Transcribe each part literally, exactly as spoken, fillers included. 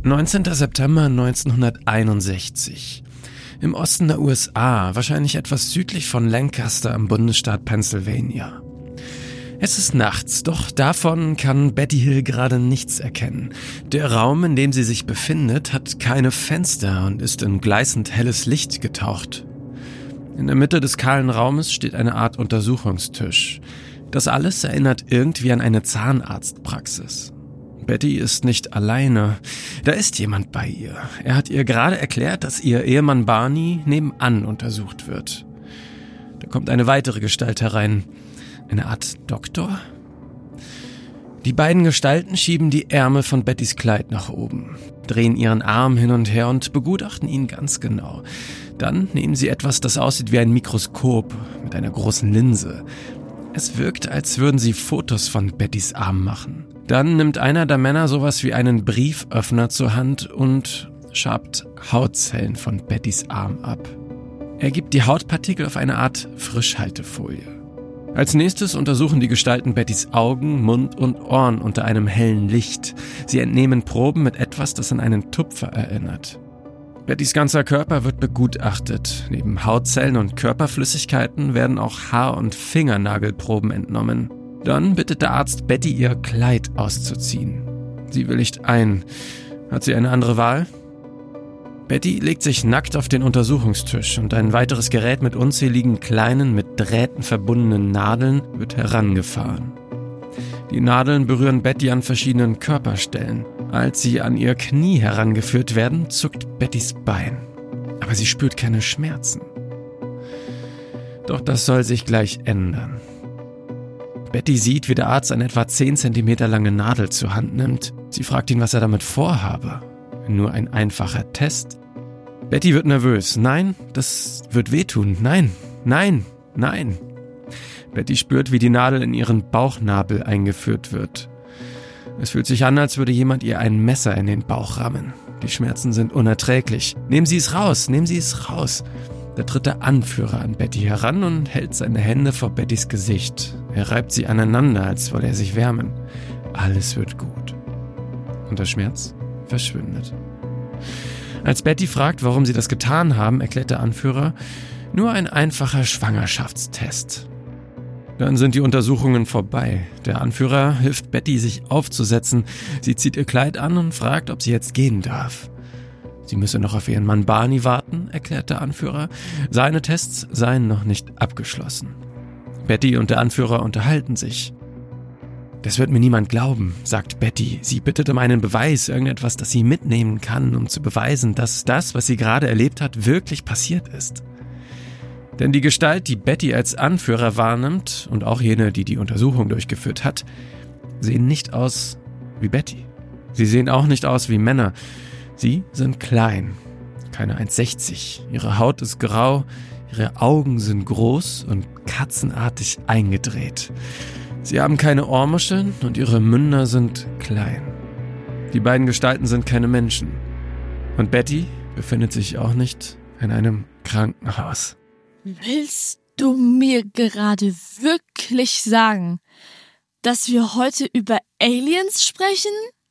neunzehnter September neunzehnhunderteinundsechzig. Im Osten der U S A, wahrscheinlich etwas südlich von Lancaster im Bundesstaat Pennsylvania. Es ist nachts, doch davon kann Betty Hill gerade nichts erkennen. Der Raum, in dem sie sich befindet, hat keine Fenster und ist in gleißend helles Licht getaucht. In der Mitte des kahlen Raumes steht eine Art Untersuchungstisch. Das alles erinnert irgendwie an eine Zahnarztpraxis. Betty ist nicht alleine. Da ist jemand bei ihr. Er hat ihr gerade erklärt, dass ihr Ehemann Barney nebenan untersucht wird. Da kommt eine weitere Gestalt herein. Eine Art Doktor? Die beiden Gestalten schieben die Ärmel von Bettys Kleid nach oben, drehen ihren Arm hin und her und begutachten ihn ganz genau. Dann nehmen sie etwas, das aussieht wie ein Mikroskop mit einer großen Linse. Es wirkt, als würden sie Fotos von Bettys Arm machen. Dann nimmt einer der Männer sowas wie einen Brieföffner zur Hand und schabt Hautzellen von Bettys Arm ab. Er gibt die Hautpartikel auf eine Art Frischhaltefolie. Als nächstes untersuchen die Gestalten Bettys Augen, Mund und Ohren unter einem hellen Licht. Sie entnehmen Proben mit etwas, das an einen Tupfer erinnert. Bettys ganzer Körper wird begutachtet. Neben Hautzellen und Körperflüssigkeiten werden auch Haar- und Fingernagelproben entnommen. Dann bittet der Arzt Betty, ihr Kleid auszuziehen. Sie willigt ein. Hat sie eine andere Wahl? Betty legt sich nackt auf den Untersuchungstisch und ein weiteres Gerät mit unzähligen kleinen, mit Drähten verbundenen Nadeln wird herangefahren. Die Nadeln berühren Betty an verschiedenen Körperstellen. Als sie an ihr Knie herangeführt werden, zuckt Bettys Bein. Aber sie spürt keine Schmerzen. Doch das soll sich gleich ändern. Betty sieht, wie der Arzt eine etwa zehn Zentimeter lange Nadel zur Hand nimmt. Sie fragt ihn, was er damit vorhabe. Nur ein einfacher Test? Betty wird nervös. Nein, das wird wehtun. Nein, nein, nein. Betty spürt, wie die Nadel in ihren Bauchnabel eingeführt wird. Es fühlt sich an, als würde jemand ihr ein Messer in den Bauch rammen. Die Schmerzen sind unerträglich. Nehmen Sie es raus, nehmen Sie es raus. Da tritt der Anführer an Betty heran und hält seine Hände vor Bettys Gesicht. Er reibt sie aneinander, als wolle er sich wärmen. Alles wird gut. Und der Schmerz verschwindet. Als Betty fragt, warum sie das getan haben, erklärt der Anführer, nur ein einfacher Schwangerschaftstest. Dann sind die Untersuchungen vorbei. Der Anführer hilft Betty, sich aufzusetzen. Sie zieht ihr Kleid an und fragt, ob sie jetzt gehen darf. Sie müsse noch auf ihren Mann Barney warten, erklärt der Anführer. Seine Tests seien noch nicht abgeschlossen. Betty und der Anführer unterhalten sich. Das wird mir niemand glauben, sagt Betty. Sie bittet um einen Beweis, irgendetwas, das sie mitnehmen kann, um zu beweisen, dass das, was sie gerade erlebt hat, wirklich passiert ist. Denn die Gestalt, die Betty als Anführer wahrnimmt, und auch jene, die die Untersuchung durchgeführt hat, sehen nicht aus wie Betty. Sie sehen auch nicht aus wie Männer. Sie sind klein, keine eins Komma sechzig. Ihre Haut ist grau, ihre Augen sind groß und katzenartig eingedreht. Sie haben keine Ohrmuscheln und ihre Münder sind klein. Die beiden Gestalten sind keine Menschen. Und Betty befindet sich auch nicht in einem Krankenhaus. Willst du mir gerade wirklich sagen, dass wir heute über Aliens sprechen?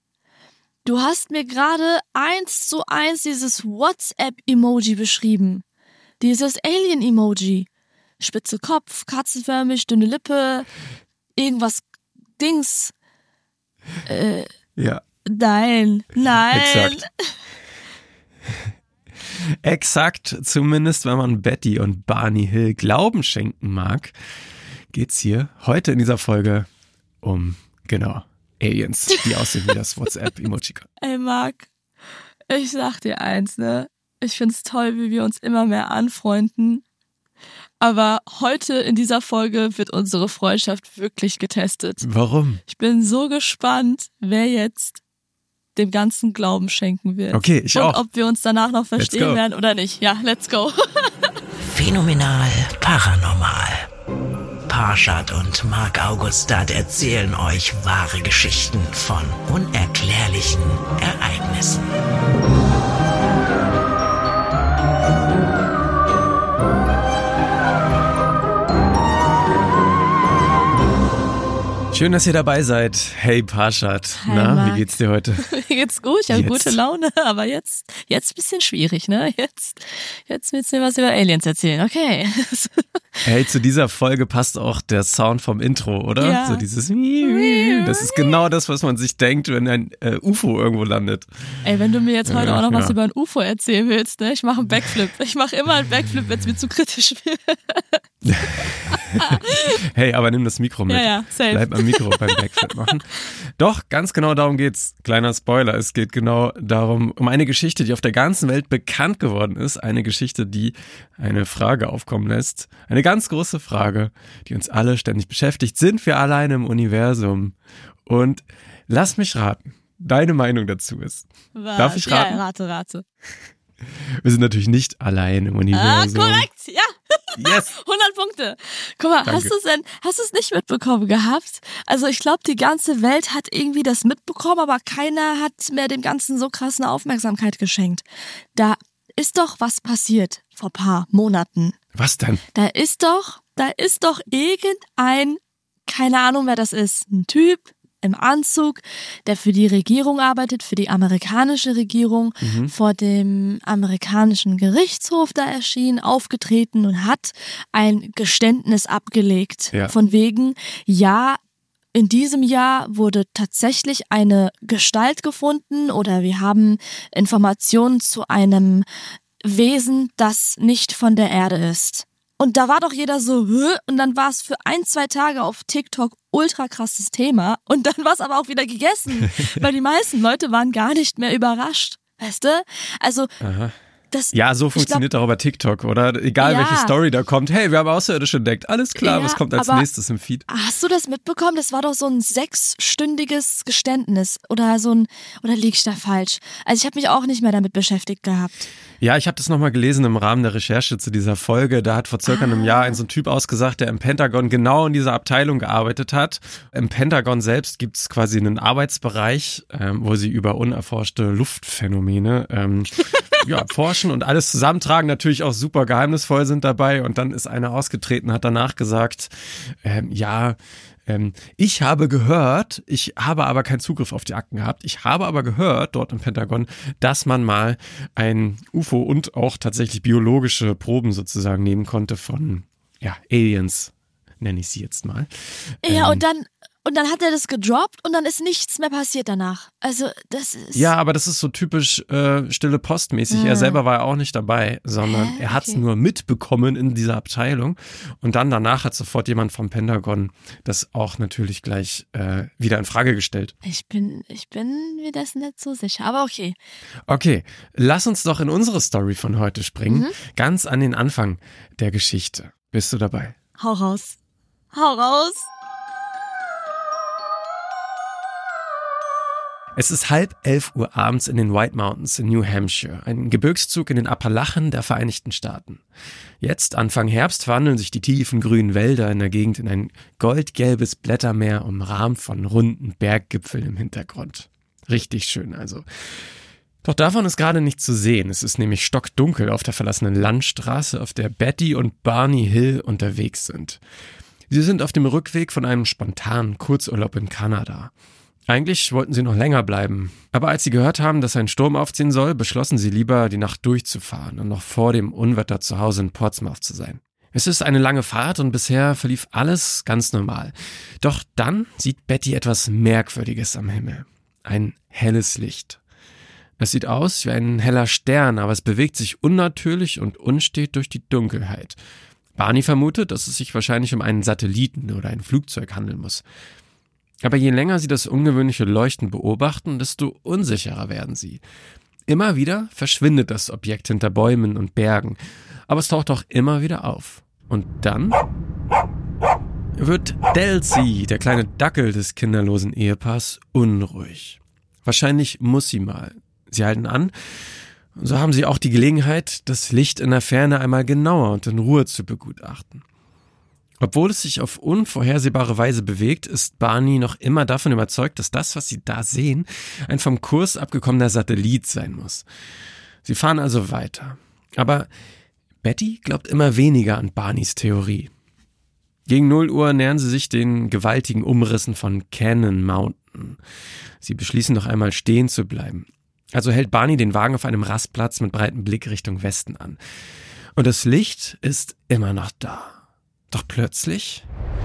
Du hast mir gerade eins zu eins dieses WhatsApp-Emoji beschrieben. Dieses Alien-Emoji. Spitze Kopf, katzenförmig, dünne Lippe, irgendwas Dings. Äh, ja. Nein, nein. Exakt. Exakt, zumindest wenn man Betty und Barney Hill Glauben schenken mag, geht's hier heute in dieser Folge um, genau, Aliens, die aussehen wie das WhatsApp-Emoji. Ey, Marc, ich sag dir eins, ne? Ich find's toll, wie wir uns immer mehr anfreunden. Aber heute in dieser Folge wird unsere Freundschaft wirklich getestet. Warum? Ich bin so gespannt, wer jetzt dem Ganzen Glauben schenken wird. Okay, ich Und auch. ob wir uns danach noch verstehen werden oder nicht. Ja, let's go. Phänomenal paranormal. Parshad und Marc Augustat erzählen euch wahre Geschichten von unerklärlichen Ereignissen. Schön, dass ihr dabei seid. Hey Parshad, Hi, na, Marc. wie geht's dir heute? Mir geht's gut, ich habe Jetzt. gute Laune, aber jetzt jetzt ein bisschen schwierig, ne? Jetzt jetzt willst du mir was über Aliens erzählen, okay. Hey, zu dieser Folge passt auch der Sound vom Intro, oder? Ja. So dieses das ist genau das, was man sich denkt, wenn ein äh, U F O irgendwo landet. Ey, wenn du mir jetzt heute Ja, auch noch was ja. über ein U F O erzählen willst, ne? Ich mache einen Backflip. Ich mache immer einen Backflip, wenn es mir zu kritisch wird. Hey, aber nimm das Mikro mit. Ja, ja, safe. Bleib am Mikro beim Backflip machen. Doch, ganz genau darum geht's. Kleiner Spoiler, es geht genau darum, um eine Geschichte, die auf der ganzen Welt bekannt geworden ist. Eine Geschichte, die eine Frage aufkommen lässt. Eine ganz große Frage, die uns alle ständig beschäftigt. Sind wir alleine im Universum? Und lass mich raten, deine Meinung dazu ist. Was? Darf ich raten? Ja, rate, rate. Wir sind natürlich nicht allein im Ah, Universum. korrekt, ja. Yes. hundert Punkte. Guck mal, Danke. hast du es denn, hast du es nicht mitbekommen gehabt? Also ich glaube, die ganze Welt hat irgendwie das mitbekommen, aber keiner hat mehr dem Ganzen so krass eine Aufmerksamkeit geschenkt. Da ist doch was passiert vor ein paar Monaten. Was denn? Da ist doch, da ist doch irgendein, keine Ahnung wer das ist, ein Typ im Anzug, der für die Regierung arbeitet, für die amerikanische Regierung, Mhm. vor dem amerikanischen Gerichtshof da erschienen, aufgetreten und hat ein Geständnis abgelegt. Ja. Von wegen, ja, in diesem Jahr wurde tatsächlich eine Gestalt gefunden oder wir haben Informationen zu einem Wesen, das nicht von der Erde ist. Und da war doch jeder so, hä? Und dann war es für ein, zwei Tage auf TikTok ultra krasses Thema und dann war es aber auch wieder gegessen, weil die meisten Leute waren gar nicht mehr überrascht, weißt du? Also Aha. das Ja, so ich funktioniert auch bei TikTok, oder? Egal, Ja. welche Story da kommt. Hey, wir haben Außerirdische entdeckt. Alles klar, Ja, was kommt als aber- nächstes im Feed? Hast du das mitbekommen? Das war doch so ein sechsstündiges Geständnis oder so ein, oder lieg ich da falsch? Also ich habe mich auch nicht mehr damit beschäftigt gehabt. Ja, ich habe das nochmal gelesen im Rahmen der Recherche zu dieser Folge. Da hat vor circa einem Jahr ein so ein Typ ausgesagt, der im Pentagon genau in dieser Abteilung gearbeitet hat. Im Pentagon selbst gibt's quasi einen Arbeitsbereich, ähm, wo sie über unerforschte Luftphänomene ähm, ja, forschen und alles zusammentragen, natürlich auch super geheimnisvoll sind dabei. Und dann ist einer ausgetreten, hat danach gesagt, ähm, ja, ähm, ich habe gehört, ich habe aber keinen Zugriff auf die Akten gehabt, ich habe aber gehört dort im Pentagon, dass man mal ein U F O und auch tatsächlich biologische Proben sozusagen nehmen konnte von ja, Aliens, nenne ich sie jetzt mal. Ja, Ähm, und dann und dann hat er das gedroppt und dann ist nichts mehr passiert danach. Also das ist Ja, aber das ist so typisch äh, stille Postmäßig. Ah. Er selber war ja auch nicht dabei, sondern Hä? er hat es Okay. nur mitbekommen in dieser Abteilung. Und dann danach hat sofort jemand vom Pentagon das auch natürlich gleich äh, wieder in Frage gestellt. Ich bin, ich bin mir das nicht so sicher, aber okay. Okay, lass uns doch in unsere Story von heute springen, Mhm. ganz an den Anfang der Geschichte. Bist du dabei? Hau raus. Hau raus. Es ist halb elf Uhr abends in den White Mountains in New Hampshire, ein Gebirgszug in den Appalachen der Vereinigten Staaten. Jetzt, Anfang Herbst, verwandeln sich die tiefen grünen Wälder in der Gegend in ein goldgelbes Blättermeer, umrahmt von runden Berggipfeln im Hintergrund. Richtig schön also. Doch davon ist gerade nichts zu sehen. Es ist nämlich stockdunkel auf der verlassenen Landstraße, auf der Betty und Barney Hill unterwegs sind. Sie sind auf dem Rückweg von einem spontanen Kurzurlaub in Kanada. Eigentlich wollten sie noch länger bleiben, aber als sie gehört haben, dass ein Sturm aufziehen soll, beschlossen sie lieber, die Nacht durchzufahren und noch vor dem Unwetter zu Hause in Portsmouth zu sein. Es ist eine lange Fahrt und bisher verlief alles ganz normal. Doch dann sieht Betty etwas Merkwürdiges am Himmel. Ein helles Licht. Es sieht aus wie ein heller Stern, aber es bewegt sich unnatürlich und unstet durch die Dunkelheit. Barney vermutet, dass es sich wahrscheinlich um einen Satelliten oder ein Flugzeug handeln muss. Aber je länger sie das ungewöhnliche Leuchten beobachten, desto unsicherer werden sie. Immer wieder verschwindet das Objekt hinter Bäumen und Bergen, aber es taucht auch immer wieder auf. Und dann wird Delcy, der kleine Dackel des kinderlosen Ehepaars, unruhig. Wahrscheinlich muss sie mal. Sie halten an, und so haben sie auch die Gelegenheit, das Licht in der Ferne einmal genauer und in Ruhe zu begutachten. Obwohl es sich auf unvorhersehbare Weise bewegt, ist Barney noch immer davon überzeugt, dass das, was sie da sehen, ein vom Kurs abgekommener Satellit sein muss. Sie fahren also weiter. Aber Betty glaubt immer weniger an Barneys Theorie. Gegen null Uhr nähern sie sich den gewaltigen Umrissen von Cannon Mountain. Sie beschließen noch einmal stehen zu bleiben. Also hält Barney den Wagen auf einem Rastplatz mit breitem Blick Richtung Westen an. Und das Licht ist immer noch da. Doch plötzlich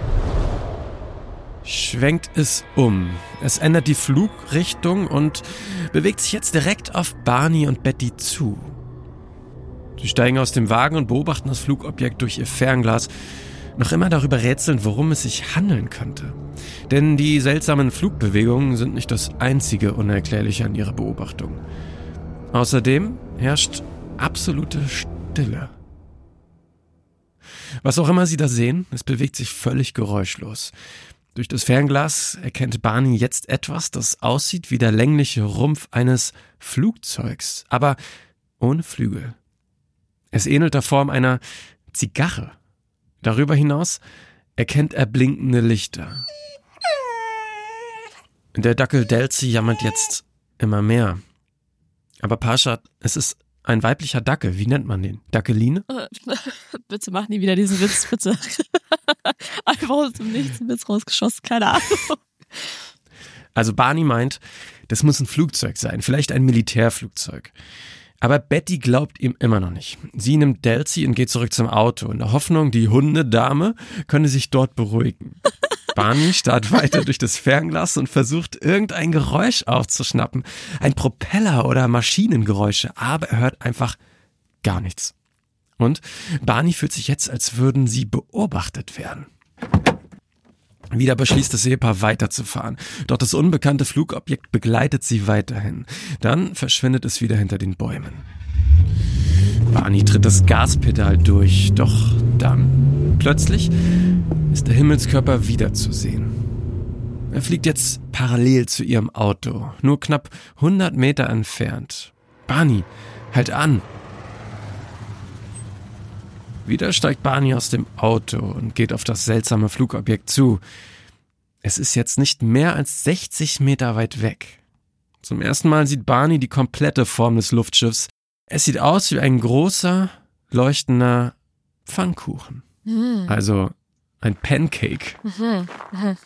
schwenkt es um. Es ändert die Flugrichtung und bewegt sich jetzt direkt auf Barney und Betty zu. Sie steigen aus dem Wagen und beobachten das Flugobjekt durch ihr Fernglas, noch immer darüber rätselnd, worum es sich handeln könnte. Denn die seltsamen Flugbewegungen sind nicht das einzige Unerklärliche an ihrer Beobachtung. Außerdem herrscht absolute Stille. Was auch immer sie da sehen, es bewegt sich völlig geräuschlos. Durch das Fernglas erkennt Barney jetzt etwas, das aussieht wie der längliche Rumpf eines Flugzeugs, aber ohne Flügel. Es ähnelt der Form einer Zigarre. Darüber hinaus erkennt er blinkende Lichter. Der Dackel Delcy jammert jetzt immer mehr. Aber Parshad, es ist ein weiblicher Dackel. Wie nennt man den? Dackeline? Bitte mach nie wieder diesen Witz, bitte. Einfach aus dem Nichts ein Witz rausgeschossen, keine Ahnung. Also Barney meint, das muss ein Flugzeug sein, vielleicht ein Militärflugzeug. Aber Betty glaubt ihm immer noch nicht. Sie nimmt Delcy und geht zurück zum Auto, in der Hoffnung, die Hundedame könne sich dort beruhigen. Barney starrt weiter durch das Fernglas und versucht, irgendein Geräusch aufzuschnappen. Ein Propeller oder Maschinengeräusche, aber er hört einfach gar nichts. Und Barney fühlt sich jetzt, als würden sie beobachtet werden. Wieder beschließt das Ehepaar weiterzufahren. Doch das unbekannte Flugobjekt begleitet sie weiterhin. Dann verschwindet es wieder hinter den Bäumen. Barney tritt das Gaspedal durch, doch dann, plötzlich, ist der Himmelskörper wieder zu sehen. Er fliegt jetzt parallel zu ihrem Auto, nur knapp hundert Meter entfernt. Barney, halt an! Wieder steigt Barney aus dem Auto und geht auf das seltsame Flugobjekt zu. Es ist jetzt nicht mehr als sechzig Meter weit weg. Zum ersten Mal sieht Barney die komplette Form des Luftschiffs. Es sieht aus wie ein großer, leuchtender Pfannkuchen. Mhm. Also ein Pancake. Mhm. Mhm.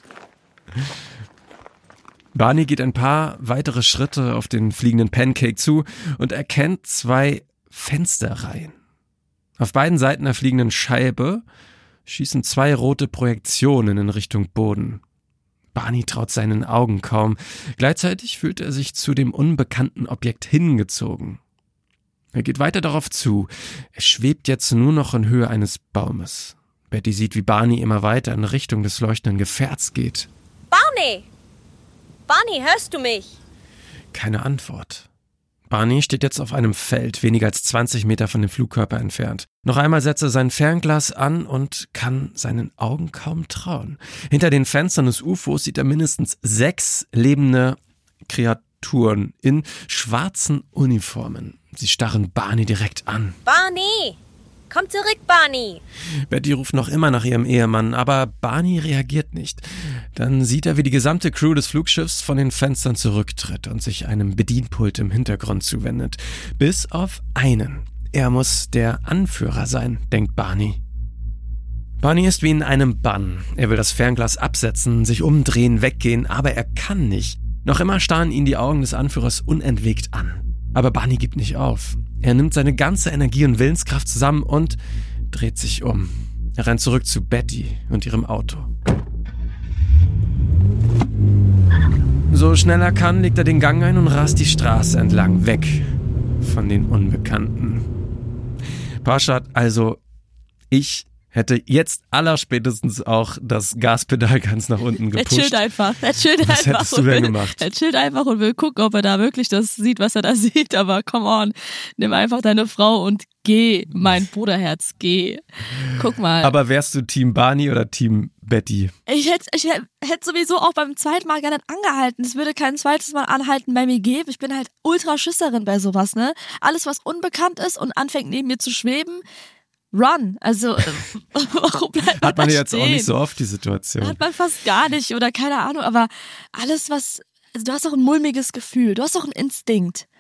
Barney geht ein paar weitere Schritte auf den fliegenden Pancake zu und erkennt zwei Fensterreihen. Auf beiden Seiten der fliegenden Scheibe schießen zwei rote Projektionen in Richtung Boden. Barney traut seinen Augen kaum. Gleichzeitig fühlt er sich zu dem unbekannten Objekt hingezogen. Er geht weiter darauf zu. Es schwebt jetzt nur noch in Höhe eines Baumes. Betty sieht, wie Barney immer weiter in Richtung des leuchtenden Gefährts geht. Barney! Barney, hörst du mich? Keine Antwort. Barney steht jetzt auf einem Feld, weniger als zwanzig Meter von dem Flugkörper entfernt. Noch einmal setzt er sein Fernglas an und kann seinen Augen kaum trauen. Hinter den Fenstern des U F Os sieht er mindestens sechs lebende Kreaturen in schwarzen Uniformen. Sie starren Barney direkt an. Barney! Komm zurück, Barney! Betty ruft noch immer nach ihrem Ehemann, aber Barney reagiert nicht. Dann sieht er, wie die gesamte Crew des Flugschiffs von den Fenstern zurücktritt und sich einem Bedienpult im Hintergrund zuwendet. Bis auf einen. Er muss der Anführer sein, denkt Barney. Barney ist wie in einem Bann. Er will das Fernglas absetzen, sich umdrehen, weggehen, aber er kann nicht. Noch immer starren ihn die Augen des Anführers unentwegt an. Aber Barney gibt nicht auf. Er nimmt seine ganze Energie und Willenskraft zusammen und dreht sich um. Er rennt zurück zu Betty und ihrem Auto. So schnell er kann, legt er den Gang ein und rast die Straße entlang, weg von den Unbekannten. Parshad, also ich hätte jetzt allerspätestens auch das Gaspedal ganz nach unten gepusht. Er chillt einfach. Er chillt was einfach. hättest du denn gemacht? Er chillt einfach und will gucken, ob er da wirklich das sieht, was er da sieht. Aber come on, nimm einfach deine Frau und geh, mein Bruderherz, geh. Guck mal. Aber wärst du Team Barney oder Team Betty? Ich hätte ich hätte sowieso auch beim zweiten Mal gar nicht angehalten. Es würde kein zweites Mal anhalten bei mir geben. Ich bin halt ultra Schisserin bei sowas, ne? Alles, was unbekannt ist und anfängt neben mir zu schweben, run. Also, warum bleibt man Hat man da jetzt stehen? auch nicht so oft die Situation. Hat man fast gar nicht oder keine Ahnung, aber alles was, also du hast auch ein mulmiges Gefühl, du hast auch einen Instinkt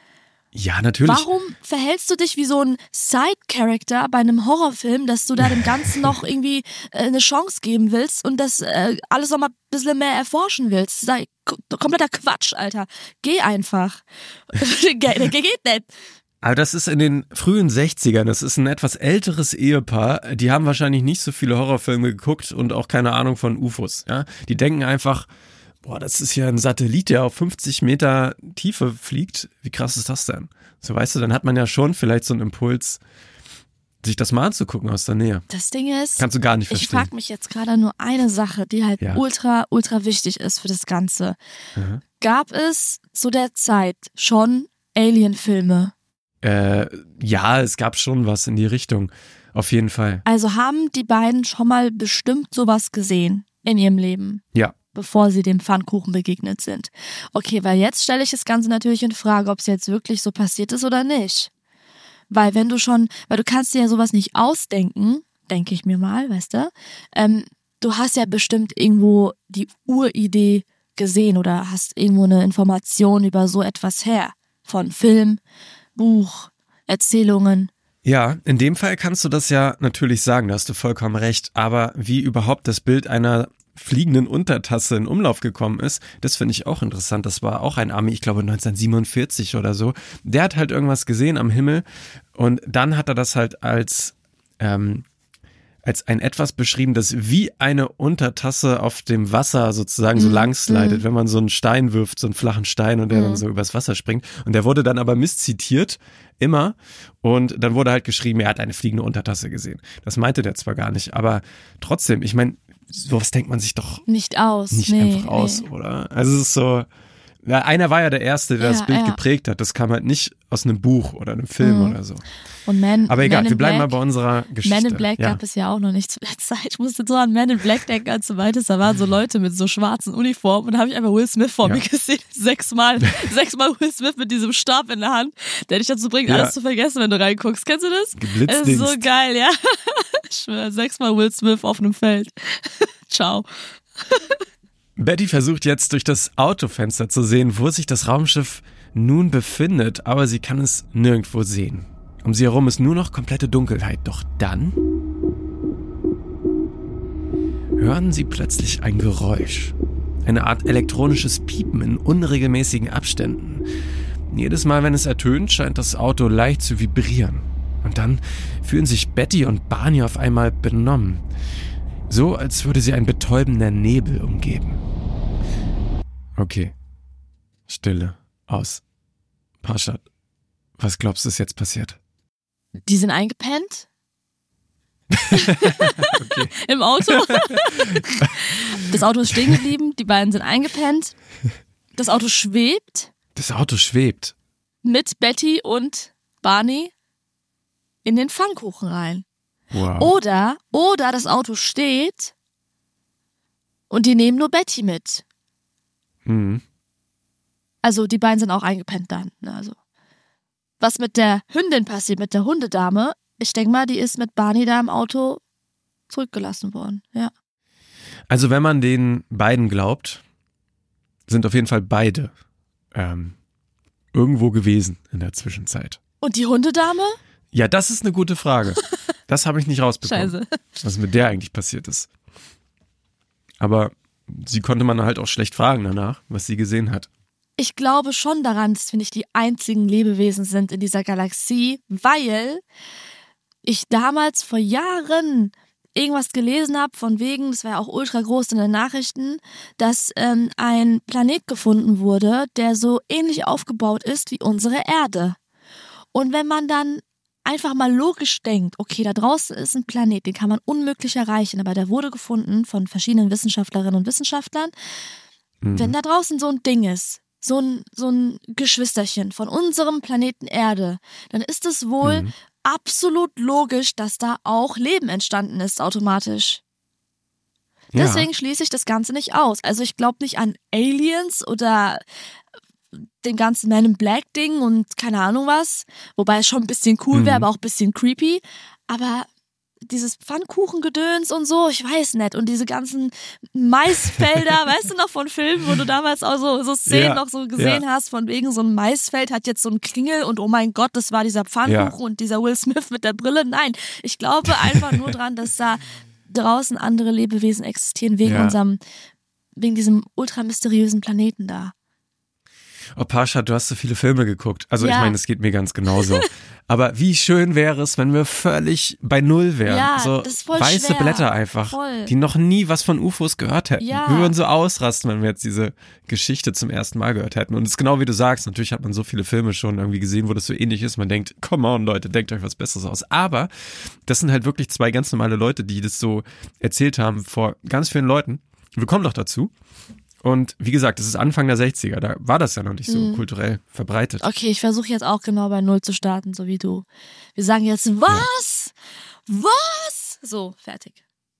Ja, natürlich. Warum verhältst du dich wie so ein Side-Character bei einem Horrorfilm, dass du da dem Ganzen noch irgendwie äh, eine Chance geben willst und das äh, alles noch mal ein bisschen mehr erforschen willst? Sei kompletter Quatsch, Alter. Geh einfach. Ge ge geht nicht. Aber das ist in den frühen sechzigern, das ist ein etwas älteres Ehepaar, die haben wahrscheinlich nicht so viele Horrorfilme geguckt und auch keine Ahnung von U F Os. Ja? Die denken einfach, boah, das ist ja ein Satellit, der auf fünfzig Meter Tiefe fliegt. Wie krass ist das denn? So, weißt du, dann hat man ja schon vielleicht so einen Impuls, sich das mal anzugucken aus der Nähe. Das Ding ist, kannst du gar nicht verstehen. Ich frage mich jetzt gerade nur eine Sache, die halt ja. ultra, ultra wichtig ist für das Ganze. Mhm. Gab es zu der Zeit schon Alien-Filme? Äh, ja, es gab schon was in die Richtung. Auf jeden Fall. Also haben die beiden schon mal bestimmt sowas gesehen in ihrem Leben? Ja. Bevor sie dem Pfannkuchen begegnet sind. Okay, weil jetzt stelle ich das Ganze natürlich in Frage, ob es jetzt wirklich so passiert ist oder nicht. Weil wenn du schon, weil du kannst dir ja sowas nicht ausdenken, denke ich mir mal, weißt du, ähm, du hast ja bestimmt irgendwo die Uridee gesehen oder hast irgendwo eine Information über so etwas her. Von Film, Buch, Erzählungen. Ja, in dem Fall kannst du das ja natürlich sagen, da hast du vollkommen recht, aber wie überhaupt das Bild einer fliegenden Untertasse in Umlauf gekommen ist, das finde ich auch interessant. Das war auch ein Ami, ich glaube neunzehnhundertsiebenundvierzig oder so. Der hat halt irgendwas gesehen am Himmel und dann hat er das halt als ähm, als ein etwas beschrieben, das wie eine Untertasse auf dem Wasser sozusagen so Mhm. lang slidet, Mhm. wenn man so einen Stein wirft, so einen flachen Stein und der Mhm. dann so übers Wasser springt. Und der wurde dann aber misszitiert, immer. Und dann wurde halt geschrieben, er hat eine fliegende Untertasse gesehen. Das meinte der zwar gar nicht, aber trotzdem, ich meine, sowas denkt man sich doch Nicht aus. nicht nee, einfach aus, nee. oder? Also es ist so, ja, einer war ja der Erste, der Ja, das Bild ja. geprägt hat. Das kam halt nicht aus einem Buch oder einem Film Mhm. oder so. Und Man, Aber egal, Man in wir bleiben Black, mal bei unserer Geschichte. Man in Black ja. gab es ja auch noch nicht zu der Zeit. Ich musste so an Man in Black denken, als du meintest, da waren so Leute mit so schwarzen Uniformen und da habe ich einfach Will Smith vor Ja. mir gesehen. Sechsmal, sechsmal Will Smith mit diesem Stab in der Hand, der dich dazu bringt, Ja. alles zu vergessen, wenn du reinguckst. Kennst du das? Das ist so Geblitzdingst. geil, ja. Ich schwöre, sechsmal Will Smith auf einem Feld. Ciao. Betty versucht jetzt durch das Autofenster zu sehen, wo sich das Raumschiff nun befindet, aber sie kann es nirgendwo sehen. Um sie herum ist nur noch komplette Dunkelheit. Doch dann hören sie plötzlich ein Geräusch. Eine Art elektronisches Piepen in unregelmäßigen Abständen. Jedes Mal, wenn es ertönt, scheint das Auto leicht zu vibrieren. Und dann fühlen sich Betty und Barney auf einmal benommen. So, als würde sie ein betäubender Nebel umgeben. Okay. Stille. Aus. Parshad, was glaubst du, ist jetzt passiert? Die sind eingepennt? Okay. Im Auto? Das Auto ist stehen geblieben, die beiden sind eingepennt. Das Auto schwebt Das Auto schwebt. mit Betty und Barney in den Pfannkuchen rein. Wow. Oder, oder das Auto steht und die nehmen nur Betty mit. Mhm. Also die beiden sind auch eingepennt dann. Ne? Also, was mit der Hündin passiert, mit der Hundedame, ich denke mal, die ist mit Barney da im Auto zurückgelassen worden. Ja. Also wenn man den beiden glaubt, sind auf jeden Fall beide ähm, irgendwo gewesen in der Zwischenzeit. Und die Hundedame? Ja, das ist eine gute Frage. Das habe ich nicht rausbekommen, Scheiße. was mit der eigentlich passiert ist. Aber sie konnte man halt auch schlecht fragen danach, was sie gesehen hat. Ich glaube schon daran, dass wir nicht die einzigen Lebewesen sind in dieser Galaxie, weil ich damals vor Jahren irgendwas gelesen habe, von wegen, das war ja auch ultra groß in den Nachrichten, dass ähm, ein Planet gefunden wurde, der so ähnlich aufgebaut ist wie unsere Erde. Und wenn man dann einfach mal logisch denkt, okay, da draußen ist ein Planet, den kann man unmöglich erreichen, aber der wurde gefunden von verschiedenen Wissenschaftlerinnen und Wissenschaftlern. Mhm. Wenn da draußen so ein Ding ist, so ein, so ein Geschwisterchen von unserem Planeten Erde, dann ist es wohl Mhm. absolut logisch, dass da auch Leben entstanden ist, automatisch. Ja. Deswegen schließe ich das Ganze nicht aus. Also ich glaube nicht an Aliens oder dem ganzen Man in Black Ding und keine Ahnung was. Wobei es schon ein bisschen cool wäre, Mhm. aber auch ein bisschen creepy. Aber dieses Pfannkuchengedöns und so, ich weiß nicht. Und diese ganzen Maisfelder, weißt du noch von Filmen, wo du damals auch so, so Szenen ja, noch so gesehen ja. hast, von wegen so ein Maisfeld hat jetzt so einen Klingel und oh mein Gott, das war dieser Pfannkuchen ja. und dieser Will Smith mit der Brille. Nein, ich glaube einfach nur dran, dass da draußen andere Lebewesen existieren, wegen ja. unserem, wegen diesem ultra mysteriösen Planeten da. Oh, Pascha, du hast so viele Filme geguckt. Also ja. ich meine, es geht mir ganz genauso. Aber wie schön wäre es, wenn wir völlig bei Null wären. Ja, so das ist voll weiße schwer. Blätter einfach, voll. Die noch nie was von U F Os gehört hätten. Ja. Wir würden so ausrasten, wenn wir jetzt diese Geschichte zum ersten Mal gehört hätten. Und es ist genau wie du sagst, natürlich hat man so viele Filme schon irgendwie gesehen, wo das so ähnlich ist. Man denkt, come on Leute, denkt euch was Besseres aus. Aber das sind halt wirklich zwei ganz normale Leute, die das so erzählt haben vor ganz vielen Leuten. Wir kommen doch dazu. Und wie gesagt, es ist Anfang der sechziger, da war das ja noch nicht so hm. kulturell verbreitet. Okay, ich versuche jetzt auch genau bei Null zu starten, so wie du. Wir sagen jetzt, was? Ja. Was? So, fertig.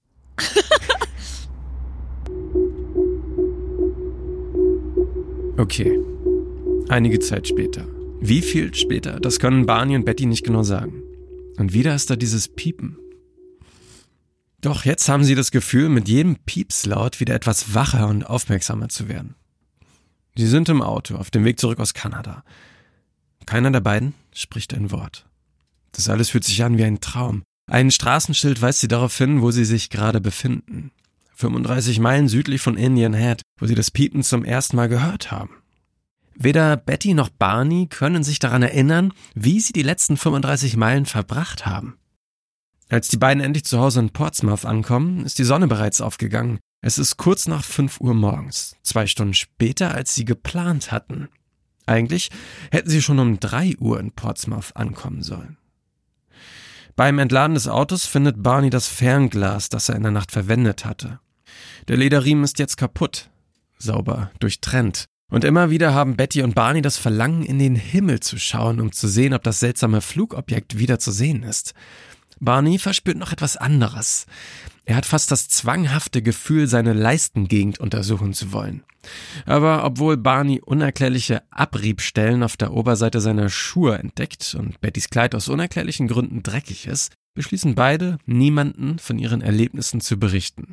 Okay, einige Zeit später. Wie viel später? Das können Barney und Betty nicht genau sagen. Und wieder ist da dieses Piepen. Doch jetzt haben sie das Gefühl, mit jedem Piepslaut wieder etwas wacher und aufmerksamer zu werden. Sie sind im Auto, auf dem Weg zurück aus Kanada. Keiner der beiden spricht ein Wort. Das alles fühlt sich an wie ein Traum. Ein Straßenschild weist sie darauf hin, wo sie sich gerade befinden. fünfunddreißig Meilen südlich von Indian Head, wo sie das Piepen zum ersten Mal gehört haben. Weder Betty noch Barney können sich daran erinnern, wie sie die letzten fünfunddreißig Meilen verbracht haben. Als die beiden endlich zu Hause in Portsmouth ankommen, ist die Sonne bereits aufgegangen. Es ist kurz nach fünf Uhr morgens, zwei Stunden später, als sie geplant hatten. Eigentlich hätten sie schon um drei Uhr in Portsmouth ankommen sollen. Beim Entladen des Autos findet Barney das Fernglas, das er in der Nacht verwendet hatte. Der Lederriemen ist jetzt kaputt, sauber durchtrennt. Und immer wieder haben Betty und Barney das Verlangen, in den Himmel zu schauen, um zu sehen, ob das seltsame Flugobjekt wieder zu sehen ist. Barney verspürt noch etwas anderes. Er hat fast das zwanghafte Gefühl, seine Leistengegend untersuchen zu wollen. Aber obwohl Barney unerklärliche Abriebstellen auf der Oberseite seiner Schuhe entdeckt und Bettys Kleid aus unerklärlichen Gründen dreckig ist, beschließen beide, niemanden von ihren Erlebnissen zu berichten.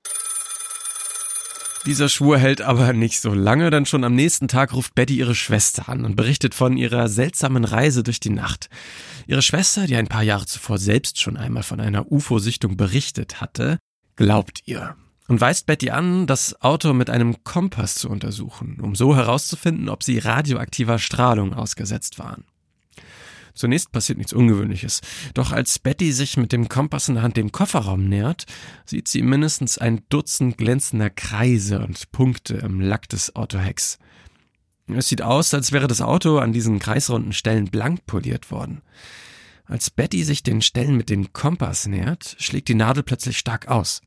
Dieser Schwur hält aber nicht so lange, denn schon am nächsten Tag ruft Betty ihre Schwester an und berichtet von ihrer seltsamen Reise durch die Nacht. Ihre Schwester, die ein paar Jahre zuvor selbst schon einmal von einer U F O-Sichtung berichtet hatte, glaubt ihr und weist Betty an, das Auto mit einem Kompass zu untersuchen, um so herauszufinden, ob sie radioaktiver Strahlung ausgesetzt waren. Zunächst passiert nichts Ungewöhnliches, doch als Betty sich mit dem Kompass in der Hand dem Kofferraum nähert, sieht sie mindestens ein Dutzend glänzender Kreise und Punkte im Lack des Autohecks. Es sieht aus, als wäre das Auto an diesen kreisrunden Stellen blank poliert worden. Als Betty sich den Stellen mit dem Kompass nähert, schlägt die Nadel plötzlich stark aus.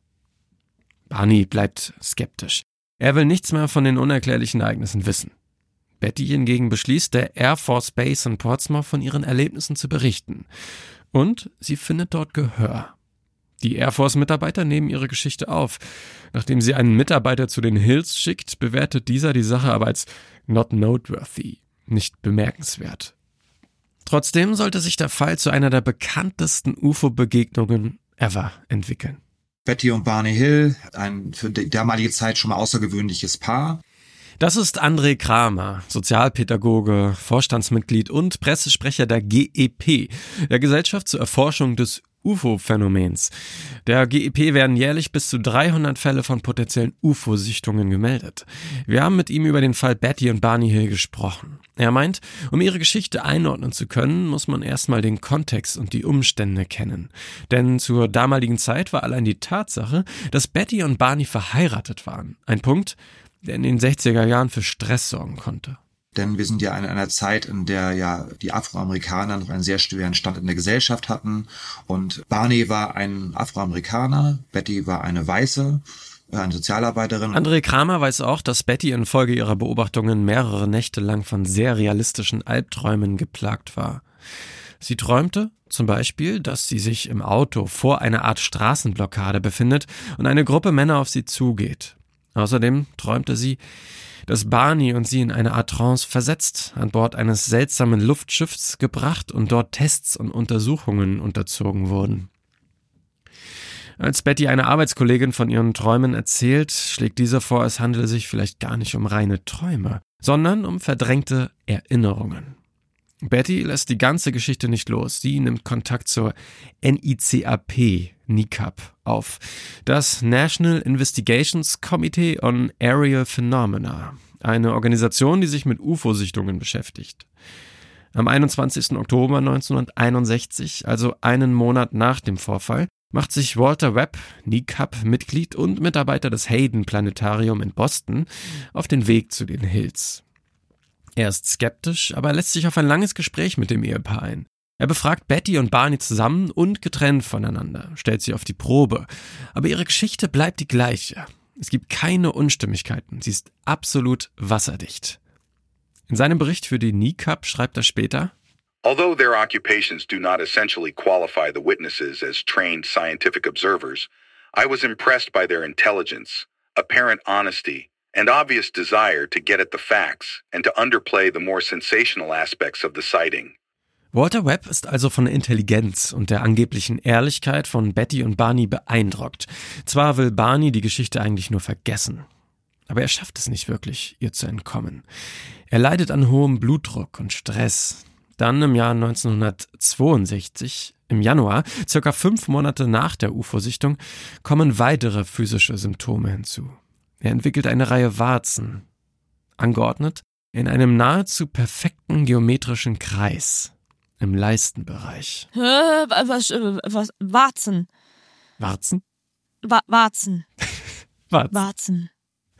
Barney bleibt skeptisch. Er will nichts mehr von den unerklärlichen Ereignissen wissen. Betty hingegen beschließt, der Air Force Base in Portsmouth von ihren Erlebnissen zu berichten. Und sie findet dort Gehör. Die Air Force-Mitarbeiter nehmen ihre Geschichte auf. Nachdem sie einen Mitarbeiter zu den Hills schickt, bewertet dieser die Sache aber als not noteworthy, nicht bemerkenswert. Trotzdem sollte sich der Fall zu einer der bekanntesten U F O-Begegnungen ever entwickeln. Betty und Barney Hill, ein für die damalige Zeit schon mal außergewöhnliches Paar. Das ist André Kramer, Sozialpädagoge, Vorstandsmitglied und Pressesprecher der G E P, der Gesellschaft zur Erforschung des U F O-Phänomens. Der G E P werden jährlich bis zu dreihundert Fälle von potenziellen U F O-Sichtungen gemeldet. Wir haben mit ihm über den Fall Betty und Barney Hill gesprochen. Er meint, um ihre Geschichte einordnen zu können, muss man erstmal den Kontext und die Umstände kennen. Denn zur damaligen Zeit war allein die Tatsache, dass Betty und Barney verheiratet waren, ein Punkt, der in den sechziger Jahren für Stress sorgen konnte. Denn wir sind ja in einer Zeit, in der ja die Afroamerikaner noch einen sehr schweren Stand in der Gesellschaft hatten. Und Barney war ein Afroamerikaner, Betty war eine Weiße, eine Sozialarbeiterin. André Kramer weiß auch, dass Betty infolge ihrer Beobachtungen mehrere Nächte lang von sehr realistischen Albträumen geplagt war. Sie träumte zum Beispiel, dass sie sich im Auto vor einer Art Straßenblockade befindet und eine Gruppe Männer auf sie zugeht. Außerdem träumte sie, dass Barney und sie in eine Art Trance versetzt, an Bord eines seltsamen Luftschiffs gebracht und dort Tests und Untersuchungen unterzogen wurden. Als Betty einer Arbeitskollegin von ihren Träumen erzählt, schlägt diese vor, es handele sich vielleicht gar nicht um reine Träume, sondern um verdrängte Erinnerungen. Betty lässt die ganze Geschichte nicht los. Sie nimmt Kontakt zur N I C A P, N I C A P, auf. Das National Investigations Committee on Aerial Phenomena. Eine Organisation, die sich mit U F O-Sichtungen beschäftigt. Am einundzwanzigsten Oktober neunzehnhunderteinundsechzig, also einen Monat nach dem Vorfall, macht sich Walter Webb, N I C A P-Mitglied und Mitarbeiter des Hayden-Planetarium in Boston, auf den Weg zu den Hills. Er ist skeptisch, aber lässt sich auf ein langes Gespräch mit dem Ehepaar ein. Er befragt Betty und Barney zusammen und getrennt voneinander, stellt sie auf die Probe. Aber ihre Geschichte bleibt die gleiche. Es gibt keine Unstimmigkeiten, sie ist absolut wasserdicht. In seinem Bericht für die N I C A P schreibt er später: Although their occupations do not essentially qualify the witnesses as trained scientific observers, I was impressed by their intelligence, apparent honesty, and obvious desire to get at the facts and to underplay the more sensational aspects of the sighting. Walter Webb ist also von der Intelligenz und der angeblichen Ehrlichkeit von Betty und Barney beeindruckt. Zwar will Barney die Geschichte eigentlich nur vergessen, aber er schafft es nicht wirklich, ihr zu entkommen. Er leidet an hohem Blutdruck und Stress. Dann im Jahr neunzehnhundertzweiundsechzig, im Januar, circa fünf Monate nach der U F O-Sichtung, kommen weitere physische Symptome hinzu. Er entwickelt eine Reihe Warzen, angeordnet in einem nahezu perfekten geometrischen Kreis im Leistenbereich. Hä, was, was, Warzen. Warzen? Wa- Warzen. Warzen. Warzen.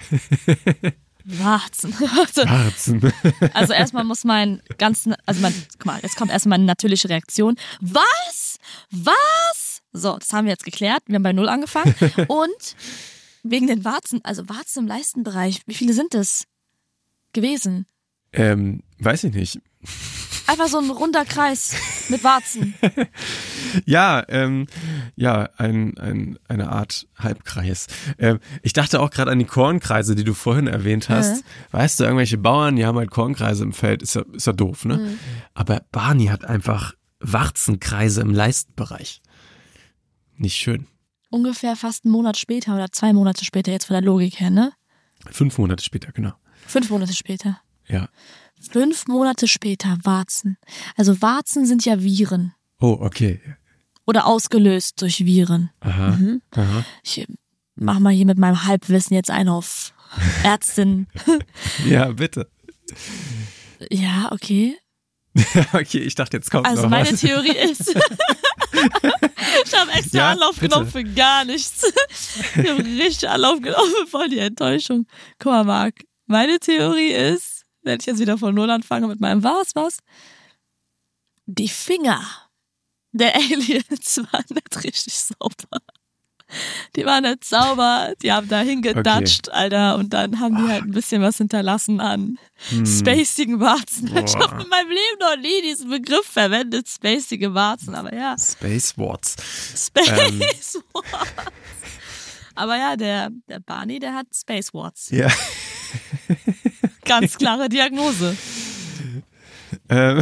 Warzen. Warzen. Also erstmal muss mein ganzen, also mein, guck mal, jetzt kommt erstmal meine natürliche Reaktion. Was? Was? So, das haben wir jetzt geklärt. Wir haben bei Null angefangen. Und wegen den Warzen, also Warzen im Leistenbereich, wie viele sind es gewesen? Ähm, weiß ich nicht. Einfach so ein runder Kreis mit Warzen. Ja, ähm, ja, ein, ein, eine Art Halbkreis. Ähm, ich dachte auch gerade an die Kornkreise, die du vorhin erwähnt hast. Mhm. Weißt du, irgendwelche Bauern, die haben halt Kornkreise im Feld, ist ja, ist ja doof, ne? Mhm. Aber Barney hat einfach Warzenkreise im Leistenbereich. Nicht schön. Ungefähr fast einen Monat später oder zwei Monate später, jetzt von der Logik her, ne? Fünf Monate später, genau. Fünf Monate später. Ja. Fünf Monate später Warzen. Also Warzen sind ja Viren. Oh, okay. Oder ausgelöst durch Viren. Aha. Mhm. Aha. Ich mach mal hier mit meinem Halbwissen jetzt einen auf Ärztin. Ja, bitte. Ja, okay. Okay, ich dachte, jetzt kommt Also noch meine was. Theorie ist, ich habe extra Ja, Anlauf bitte. genommen für gar nichts. Ich habe richtig Anlauf genommen für voll die Enttäuschung. Guck mal, Marc, meine Theorie ist, wenn ich jetzt wieder von Null anfange mit meinem Was, was? Die Finger der Aliens waren nicht richtig sauber. Die waren nicht sauber, die haben da hingedatscht, okay. Alter, und dann haben die halt ein bisschen was hinterlassen an hm. spacigen Warzen. Boah. Ich habe in meinem Leben noch nie diesen Begriff verwendet, spacige Warzen, aber ja. Space Warts. Space ähm. Warts. Aber ja, der, der Barney, der hat Space Warts. Ja. Ganz klare Diagnose. Ähm.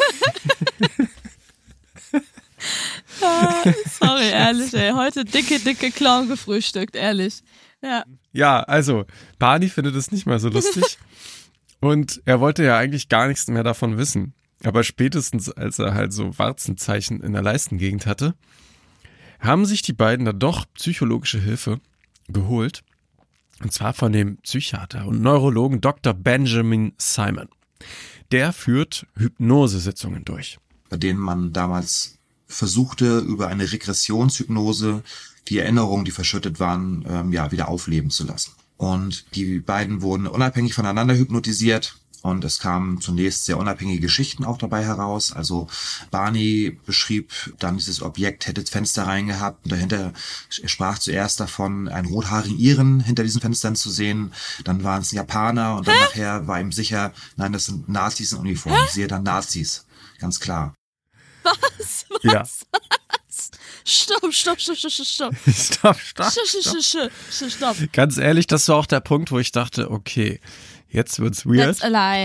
Ah, sorry, ehrlich, ey. Heute dicke, dicke Clown gefrühstückt, ehrlich. Ja. Ja, also, Barney findet es nicht mal so lustig. Und er wollte ja eigentlich gar nichts mehr davon wissen. Aber spätestens, als er halt so Warzenzeichen in der Leistengegend hatte, haben sich die beiden da doch psychologische Hilfe geholt. Und zwar von dem Psychiater und Neurologen Doktor Benjamin Simon. Der führt Hypnosesitzungen durch. Bei denen man damals versuchte, über eine Regressionshypnose die Erinnerungen, die verschüttet waren, ähm, ja, wieder aufleben zu lassen. Und die beiden wurden unabhängig voneinander hypnotisiert und es kamen zunächst sehr unabhängige Geschichten auch dabei heraus. Also Barney beschrieb dann dieses Objekt, hätte Fenster rein gehabt und dahinter, er sprach zuerst davon, einen rothaarigen Iren hinter diesen Fenstern zu sehen. Dann waren es Japaner und dann Hä? nachher war ihm sicher, nein, das sind Nazis in Uniform. Hä? Ich sehe dann Nazis, ganz klar. Was? Was? Ja. Was? Stopp, stopp, stopp, stopp, stopp. Stopp, stopp, stopp. Stopp, stopp, stopp. Ganz ehrlich, das war auch der Punkt, wo ich dachte, okay, jetzt wird's weird. That's a lie.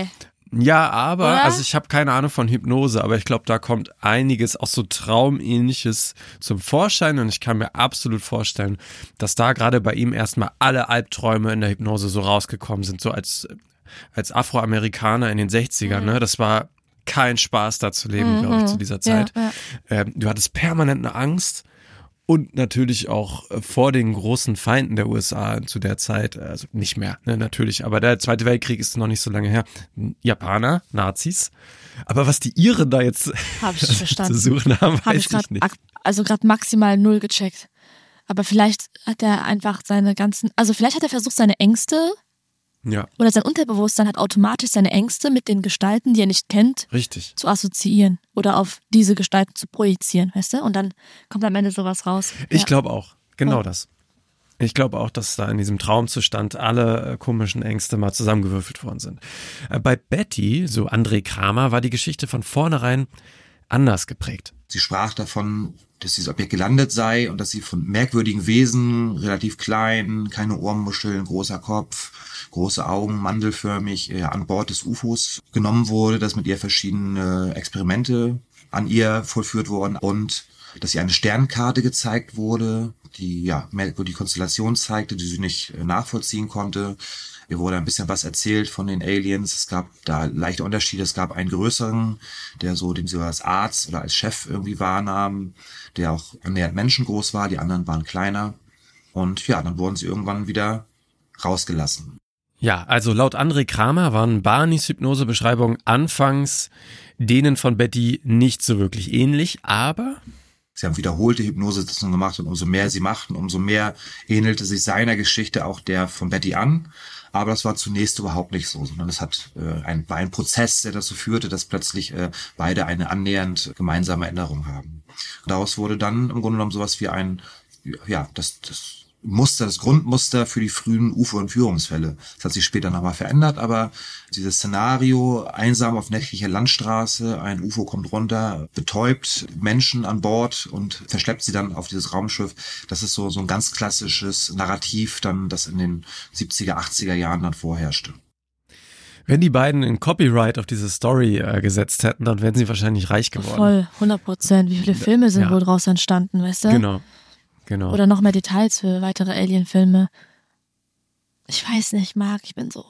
Ja, aber, Oder? also ich habe keine Ahnung von Hypnose, aber ich glaube, da kommt einiges, auch so Traumähnliches zum Vorschein und ich kann mir absolut vorstellen, dass da gerade bei ihm erstmal alle Albträume in der Hypnose so rausgekommen sind, so als, als Afroamerikaner in den sechzigern, Mhm. ne, das war kein Spaß da zu leben, Mhm. glaube ich, zu dieser Zeit. Ja, ja. Ähm, du hattest permanent eine Angst. Und natürlich auch vor den großen Feinden der U S A zu der Zeit, also nicht mehr, ne, natürlich, aber der Zweite Weltkrieg ist noch nicht so lange her. Japaner, Nazis. Aber was die Iren da jetzt Hab ich nicht verstanden. zu suchen haben, Habe weiß ich ich, gerade, nicht. also gerade maximal null gecheckt. Aber vielleicht hat er einfach seine ganzen, also vielleicht hat er versucht, seine Ängste Ja, oder sein Unterbewusstsein hat automatisch seine Ängste mit den Gestalten, die er nicht kennt, richtig. zu assoziieren oder auf diese Gestalten zu projizieren, weißt du? Und dann kommt am Ende sowas raus. Ich Ja. glaube auch, genau Ja. das. Ich glaube auch, dass da in diesem Traumzustand alle äh, komischen Ängste mal zusammengewürfelt worden sind. Äh, bei Betty, so André Kramer, war die Geschichte von vornherein anders geprägt. Sie sprach davon, dass dieses Objekt gelandet sei und dass sie von merkwürdigen Wesen, relativ klein, keine Ohrmuscheln, großer Kopf, große Augen, mandelförmig, äh, an Bord des U F Os genommen wurde, dass mit ihr verschiedene Experimente an ihr vollführt wurden und dass ihr eine Sternkarte gezeigt wurde, die ja merkwürdige Konstellation zeigte, die sie nicht äh, nachvollziehen konnte. Ihr wurde ein bisschen was erzählt von den Aliens. Es gab da leichte Unterschiede. Es gab einen größeren, der so, den sie als Arzt oder als Chef irgendwie wahrnahm, der auch annähernd menschengroß war. Die anderen waren kleiner. Und ja, dann wurden sie irgendwann wieder rausgelassen. Ja, also laut André Kramer waren Barneys Hypnosebeschreibungen anfangs denen von Betty nicht so wirklich ähnlich, aber Sie haben wiederholte Hypnosesitzungen gemacht und umso mehr sie machten, umso mehr ähnelte sich seiner Geschichte auch der von Betty an. Aber das war zunächst überhaupt nicht so, sondern es hat äh, ein, war ein Prozess, der dazu führte, dass plötzlich äh, beide eine annähernd gemeinsame Erinnerung haben. Und daraus wurde dann im Grunde genommen sowas wie ein, ja, das, das Muster, das Grundmuster für die frühen U F O-Entführungsfälle. Das hat sich später nochmal verändert, aber dieses Szenario, einsam auf nächtlicher Landstraße, ein U F O kommt runter, betäubt Menschen an Bord und verschleppt sie dann auf dieses Raumschiff, das ist so, so ein ganz klassisches Narrativ dann, das in den siebziger, achtziger Jahren dann vorherrschte. wenn die beiden in Copyright auf diese Story äh, gesetzt hätten, dann wären sie wahrscheinlich reich geworden. Voll, hundert Prozent. Wie viele Filme sind Ja. wohl draus entstanden, weißt du? Genau, genau. Oder noch mehr Details für weitere Alien-Filme. Ich weiß nicht, Marc, ich bin so.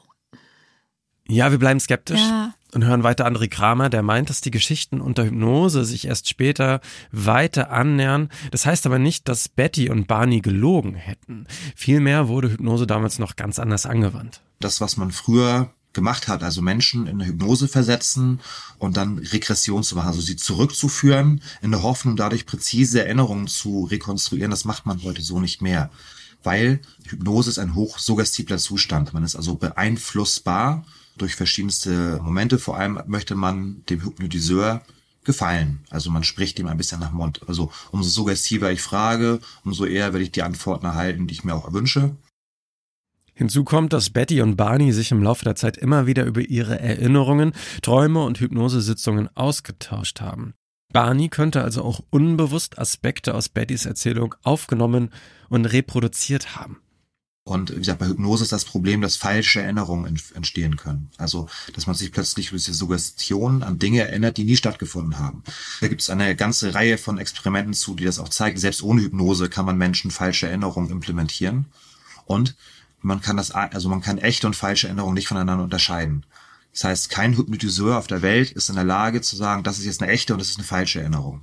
Ja, wir bleiben skeptisch Ja. und hören weiter André Kramer, der meint, dass die Geschichten unter Hypnose sich erst später weiter annähern. Das heißt aber nicht, dass Betty und Barney gelogen hätten. Vielmehr wurde Hypnose damals noch ganz anders angewandt. Das, was man früher gemacht hat, also Menschen in eine Hypnose versetzen und dann Regression zu machen, also sie zurückzuführen, in der Hoffnung, dadurch präzise Erinnerungen zu rekonstruieren, das macht man heute so nicht mehr. Weil Hypnose ist ein hochsuggestibler Zustand. Man ist also beeinflussbar durch verschiedenste Momente. Vor allem möchte man dem Hypnotiseur gefallen. Also man spricht ihm ein bisschen nach Mund. Also umso suggestiver ich frage, umso eher werde ich die Antworten erhalten, die ich mir auch wünsche. Hinzu kommt, dass Betty und Barney sich im Laufe der Zeit immer wieder über ihre Erinnerungen, Träume und Hypnosesitzungen ausgetauscht haben. Barney könnte also auch unbewusst Aspekte aus Bettys Erzählung aufgenommen und reproduziert haben. Und wie gesagt, bei Hypnose ist das Problem, dass falsche Erinnerungen entstehen können. Also, dass man sich plötzlich durch diese Suggestion an Dinge erinnert, die nie stattgefunden haben. Da gibt es eine ganze Reihe von Experimenten zu, die das auch zeigen. Selbst ohne Hypnose kann man Menschen falsche Erinnerungen implementieren. Und man kann das, also man kann echte und falsche Erinnerungen nicht voneinander unterscheiden. Das heißt, kein Hypnotiseur auf der Welt ist in der Lage zu sagen, das ist jetzt eine echte und das ist eine falsche Erinnerung.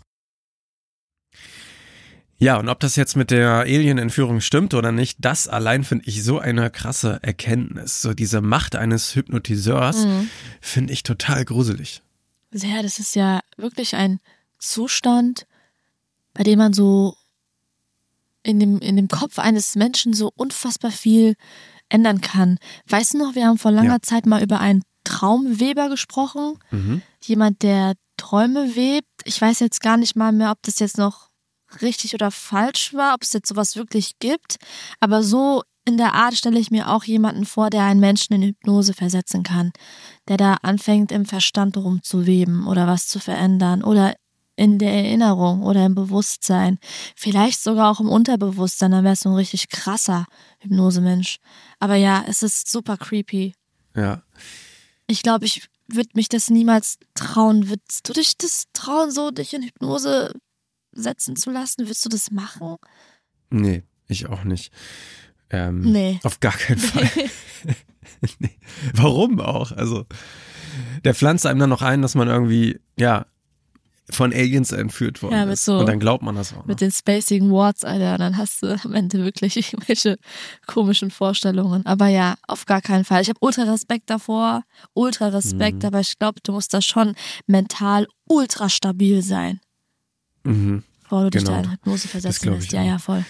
Ja, und ob das jetzt mit der Alien-Entführung stimmt oder nicht, das allein finde ich so eine krasse Erkenntnis. So diese Macht eines Hypnotiseurs Mhm. finde ich total gruselig. Sehr, das ist ja wirklich ein Zustand, bei dem man so in dem, in dem Kopf eines Menschen so unfassbar viel ändern kann. Weißt du noch, wir haben vor langer Ja. Zeit mal über einen Traumweber gesprochen. Mhm. Jemand, der Träume webt. Ich weiß jetzt gar nicht mal mehr, ob das jetzt noch richtig oder falsch war, ob es jetzt sowas wirklich gibt. Aber so in der Art stelle ich mir auch jemanden vor, der einen Menschen in Hypnose versetzen kann. Der da anfängt, im Verstand rumzuweben oder was zu verändern oder in der Erinnerung oder im Bewusstsein. Vielleicht sogar auch im Unterbewusstsein, dann wäre es so ein richtig krasser Hypnosemensch. Aber ja, es ist super creepy. Ja. Ich glaube, ich würde mich das niemals trauen. Würdest du dich das trauen, so dich in Hypnose setzen zu lassen? Würdest du das machen? Nee, ich auch nicht. Ähm, nee. Auf gar keinen Fall. nee. Warum auch? Also, der pflanzt einem dann noch ein, dass man irgendwie, ja, von Aliens entführt worden ja, mit ist. So, und dann glaubt man das auch noch. Mit den Spacing Words, Alter, dann hast du am Ende wirklich irgendwelche komischen Vorstellungen. Aber ja, auf gar keinen Fall. Ich habe ultra Respekt davor, ultra Respekt, mhm. aber ich glaube, du musst da schon mental ultra stabil sein. Mhm. Bevor du dich genau. da in Hypnose versetzen lässt. Ja, auch. ja, voll.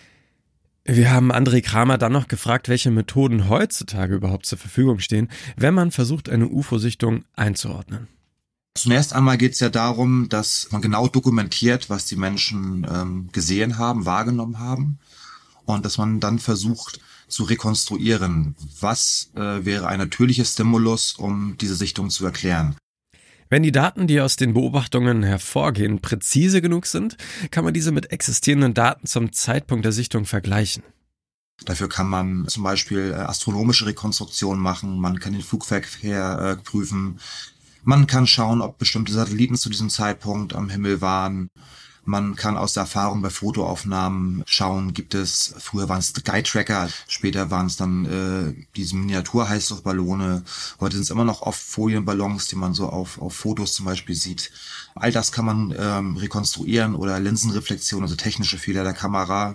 Wir haben André Kramer dann noch gefragt, welche Methoden heutzutage überhaupt zur Verfügung stehen, wenn man versucht, eine U F O-Sichtung einzuordnen. Zunächst einmal geht es ja darum, dass man genau dokumentiert, was die Menschen ähm, gesehen haben, wahrgenommen haben und dass man dann versucht zu rekonstruieren, was äh, wäre ein natürlicher Stimulus, um diese Sichtung zu erklären. Wenn die Daten, die aus den Beobachtungen hervorgehen, präzise genug sind, kann man diese mit existierenden Daten zum Zeitpunkt der Sichtung vergleichen. Dafür kann man zum Beispiel astronomische Rekonstruktionen machen, man kann den Flugverkehr äh, prüfen, man kann schauen, ob bestimmte Satelliten zu diesem Zeitpunkt am Himmel waren. Man kann aus der Erfahrung bei Fotoaufnahmen schauen, gibt es, früher waren es Sky-Tracker, später waren es dann äh, diese Miniatur-Heißluftballone. Heute sind es immer noch oft Folienballons, die man so auf, auf Fotos zum Beispiel sieht. All das kann man ähm, rekonstruieren oder Linsenreflexion, also technische Fehler der Kamera.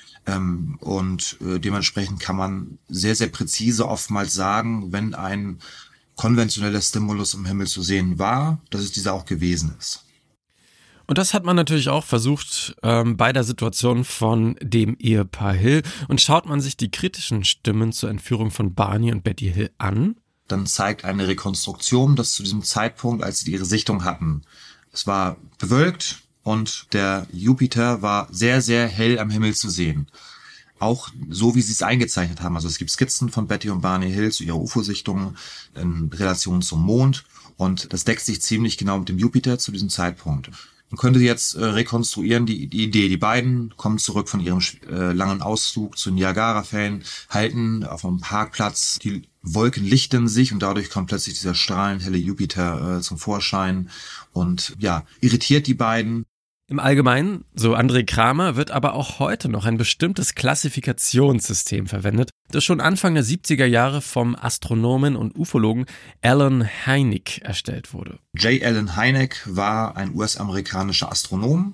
Ähm, und äh, dementsprechend kann man sehr, sehr präzise oftmals sagen, wenn ein konventioneller Stimulus im Himmel zu sehen war, dass es dieser auch gewesen ist. Und das hat man natürlich auch versucht ähm, bei der Situation von dem Ehepaar Hill. Und schaut man sich die kritischen Stimmen zur Entführung von Barney und Betty Hill an, dann zeigt eine Rekonstruktion, dass zu diesem Zeitpunkt, als sie ihre Sichtung hatten, es war bewölkt und der Jupiter war sehr, sehr hell am Himmel zu sehen. Auch so, wie sie es eingezeichnet haben. Also es gibt Skizzen von Betty und Barney Hill zu ihrer U F O-Sichtung in Relation zum Mond. Und das deckt sich ziemlich genau mit dem Jupiter zu diesem Zeitpunkt. Man könnte jetzt äh, rekonstruieren, die, die Idee. Die beiden kommen zurück von ihrem äh, langen Ausflug zu Niagara-Fällen, halten auf einem Parkplatz, die Wolken lichten sich und dadurch kommt plötzlich dieser strahlend helle Jupiter äh, zum Vorschein und ja, irritiert die beiden. Im Allgemeinen, so André Kramer, wird aber auch heute noch ein bestimmtes Klassifikationssystem verwendet, das schon Anfang der siebziger Jahre vom Astronomen und Ufologen Allen Hynek erstellt wurde. J. Allen Hynek war ein U S-amerikanischer Astronom,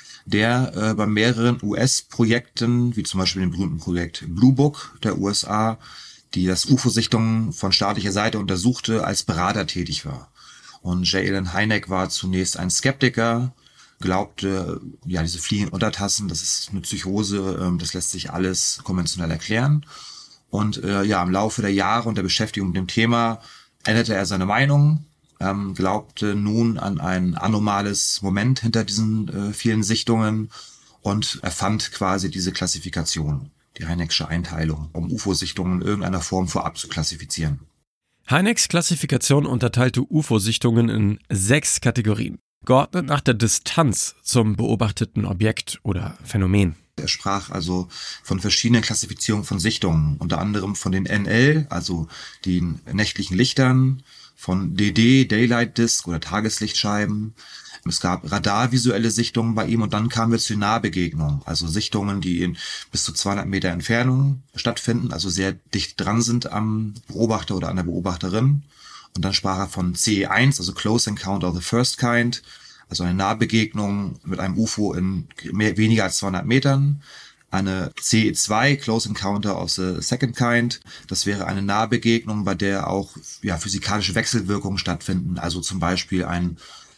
der äh, bei mehreren U S-Projekten, wie zum Beispiel dem berühmten Projekt Blue Book der U S A, die das U F O-Sichtungen von staatlicher Seite untersuchte, als Berater tätig war. Und J. Allen Hynek war zunächst ein Skeptiker, glaubte, ja, diese fliegenden Untertassen, das ist eine Psychose, ähm, das lässt sich alles konventionell erklären. Und äh, ja, im Laufe der Jahre und der Beschäftigung mit dem Thema änderte er seine Meinung, ähm, glaubte nun an ein anomales Moment hinter diesen äh, vielen Sichtungen und erfand quasi diese Klassifikation, die Hynek'sche Einteilung, um U F O-Sichtungen in irgendeiner Form vorab zu klassifizieren. Hynek's Klassifikation unterteilte U F O-Sichtungen in sechs Kategorien, geordnet nach der Distanz zum beobachteten Objekt oder Phänomen. Er sprach also von verschiedenen Klassifizierungen von Sichtungen, unter anderem von den N L, also den nächtlichen Lichtern, von D D, Daylight Disk oder Tageslichtscheiben. Es gab radarvisuelle Sichtungen bei ihm und dann kamen wir zu Nahbegegnungen, also Sichtungen, die in bis zu zweihundert Meter Entfernung stattfinden, also sehr dicht dran sind am Beobachter oder an der Beobachterin. Und dann sprach er von C E eins, also Close Encounter of the First Kind, also eine Nahbegegnung mit einem U F O in mehr, weniger als zweihundert Metern. Eine C E zwei, Close Encounter of the Second Kind, das wäre eine Nahbegegnung, bei der auch ja, physikalische Wechselwirkungen stattfinden, also zum Beispiel ein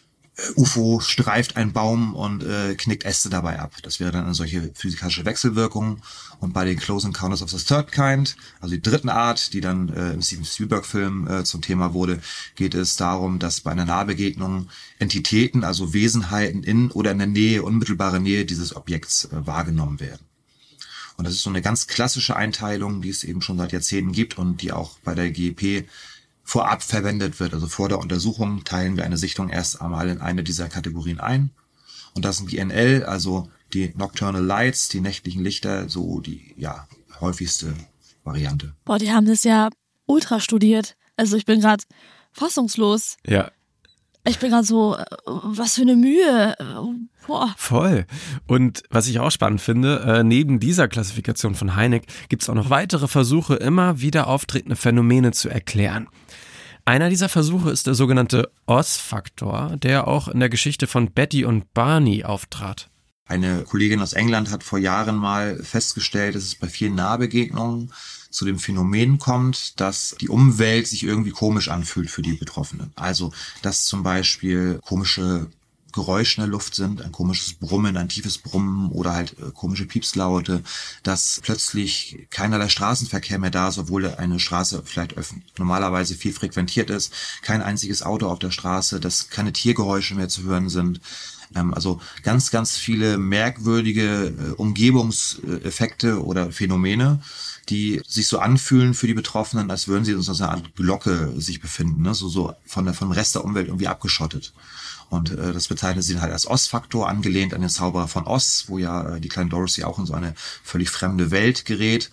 U F O streift einen Baum und äh, knickt Äste dabei ab. Das wäre dann eine solche physikalische Wechselwirkung. Und bei den Close Encounters of the Third Kind, also die dritten Art, die dann äh, im Steven Spielberg-Film äh, zum Thema wurde, geht es darum, dass bei einer Nahbegegnung Entitäten, also Wesenheiten in oder in der Nähe, unmittelbare Nähe dieses Objekts äh, wahrgenommen werden. Und das ist so eine ganz klassische Einteilung, die es eben schon seit Jahrzehnten gibt und die auch bei der G E P vorab verwendet wird. Also vor der Untersuchung teilen wir eine Sichtung erst einmal in eine dieser Kategorien ein. Und das sind die N L, also die Nocturnal Lights, die nächtlichen Lichter, so die ja häufigste Variante. Boah, die haben das ja ultra studiert. Also ich bin gerade fassungslos. Ja. Ich bin gerade so, was für eine Mühe. Boah. Voll. Und was ich auch spannend finde, äh, neben dieser Klassifikation von Hynek gibt es auch noch weitere Versuche, immer wieder auftretende Phänomene zu erklären. Einer dieser Versuche ist der sogenannte Oz-Faktor, der auch in der Geschichte von Betty und Barney auftrat. Eine Kollegin aus England hat vor Jahren mal festgestellt, dass es bei vielen Nahbegegnungen zu dem Phänomen kommt, dass die Umwelt sich irgendwie komisch anfühlt für die Betroffenen. Also, dass zum Beispiel komische Geräusche in der Luft sind, ein komisches Brummen, ein tiefes Brummen oder halt äh, komische Piepslaute, dass plötzlich keinerlei Straßenverkehr mehr da ist, obwohl eine Straße vielleicht öff- normalerweise viel frequentiert ist, kein einziges Auto auf der Straße, dass keine Tiergeräusche mehr zu hören sind. Ähm, also ganz, ganz viele merkwürdige äh, Umgebungseffekte oder Phänomene, die sich so anfühlen für die Betroffenen, als würden sie in so einer Art Glocke sich befinden, ne? so, so von der, vom Rest der Umwelt irgendwie abgeschottet. Und äh, das bezeichnet sie halt als Oz-Faktor, angelehnt an den Zauberer von Oz, wo ja äh, die kleine Dorothy auch in so eine völlig fremde Welt gerät.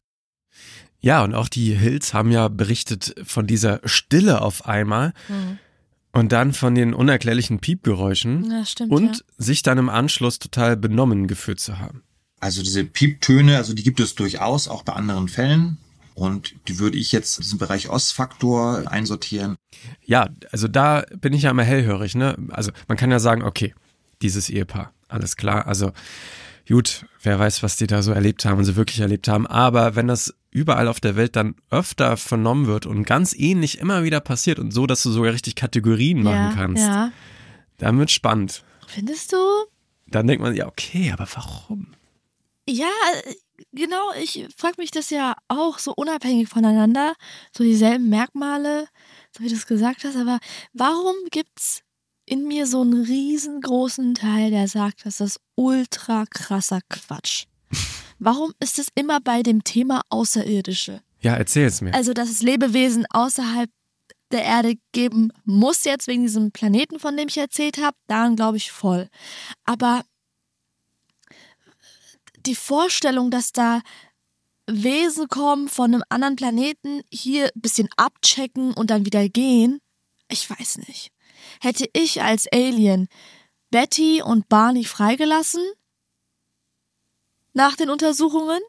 Ja, und auch die Hills haben ja berichtet von dieser Stille auf einmal Mhm. und dann von den unerklärlichen Piepgeräuschen Ja, stimmt, und ja. sich dann im Anschluss total benommen gefühlt zu haben. Also diese Pieptöne, also die gibt es durchaus auch bei anderen Fällen. Und die würde ich jetzt in diesen Bereich Oz-Faktor einsortieren. Ja, also da bin ich ja immer hellhörig, ne? Also man kann ja sagen, okay, dieses Ehepaar, alles klar, also gut, wer weiß, was die da so erlebt haben und sie wirklich erlebt haben, aber wenn das überall auf der Welt dann öfter vernommen wird und ganz ähnlich immer wieder passiert und so, dass du sogar richtig Kategorien machen ja, kannst, Ja. dann wird spannend. Findest du? Dann denkt man, ja okay, aber warum? Ja, genau, ich frage mich das ja auch so unabhängig voneinander, so dieselben Merkmale, so wie du es gesagt hast, aber warum gibt's in mir so einen riesengroßen Teil, der sagt, das ist ultra krasser Quatsch? Warum ist es immer bei dem Thema Außerirdische? Ja, erzähl es mir. Also, dass es Lebewesen außerhalb der Erde geben muss jetzt wegen diesem Planeten, von dem ich erzählt habe, daran glaube ich voll. Aber die Vorstellung, dass da Wesen kommen von einem anderen Planeten, hier ein bisschen abchecken und dann wieder gehen, ich weiß nicht. Hätte ich als Alien Betty und Barney freigelassen nach den Untersuchungen?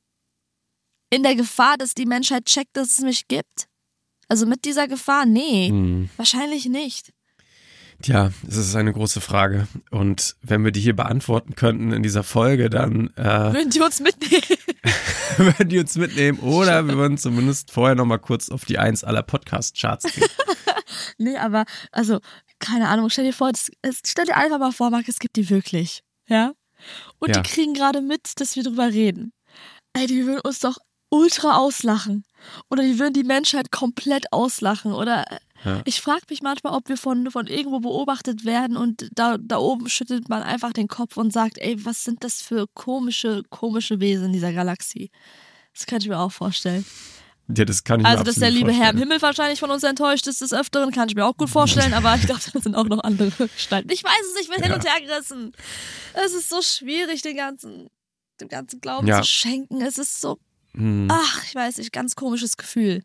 In der Gefahr, dass die Menschheit checkt, dass es mich gibt? Also mit dieser Gefahr? Nee, Hm. wahrscheinlich nicht. Tja, es ist eine große Frage und wenn wir die hier beantworten könnten in dieser Folge, dann äh, Würden die uns mitnehmen? würden die uns mitnehmen oder wir würden zumindest vorher nochmal kurz auf die Eins aller Podcast-Charts gehen. Nee, aber, also, keine Ahnung, stell dir vor, das, es, stell dir einfach mal vor, Marc, es gibt die wirklich, ja? Und Ja. die kriegen gerade mit, dass wir drüber reden. Ey, die würden uns doch ultra auslachen. Oder die würden die Menschheit komplett auslachen. Oder Ja. ich frage mich manchmal, ob wir von, von irgendwo beobachtet werden und da, da oben schüttelt man einfach den Kopf und sagt, ey, was sind das für komische, komische Wesen in dieser Galaxie? Das kann ich mir auch vorstellen. Ja, das kann ich Also, mir dass der absolut liebe Herr im vorstellen. Himmel wahrscheinlich von uns enttäuscht ist des Öfteren, kann ich mir auch gut vorstellen, aber ich glaube, da sind auch noch andere Gestalten. Ich weiß es, ich bin hin Ja. und her gerissen. Es ist so schwierig, den ganzen, dem ganzen Glauben Ja. zu schenken. Es ist so, Hm. ach, ich weiß nicht, ganz komisches Gefühl.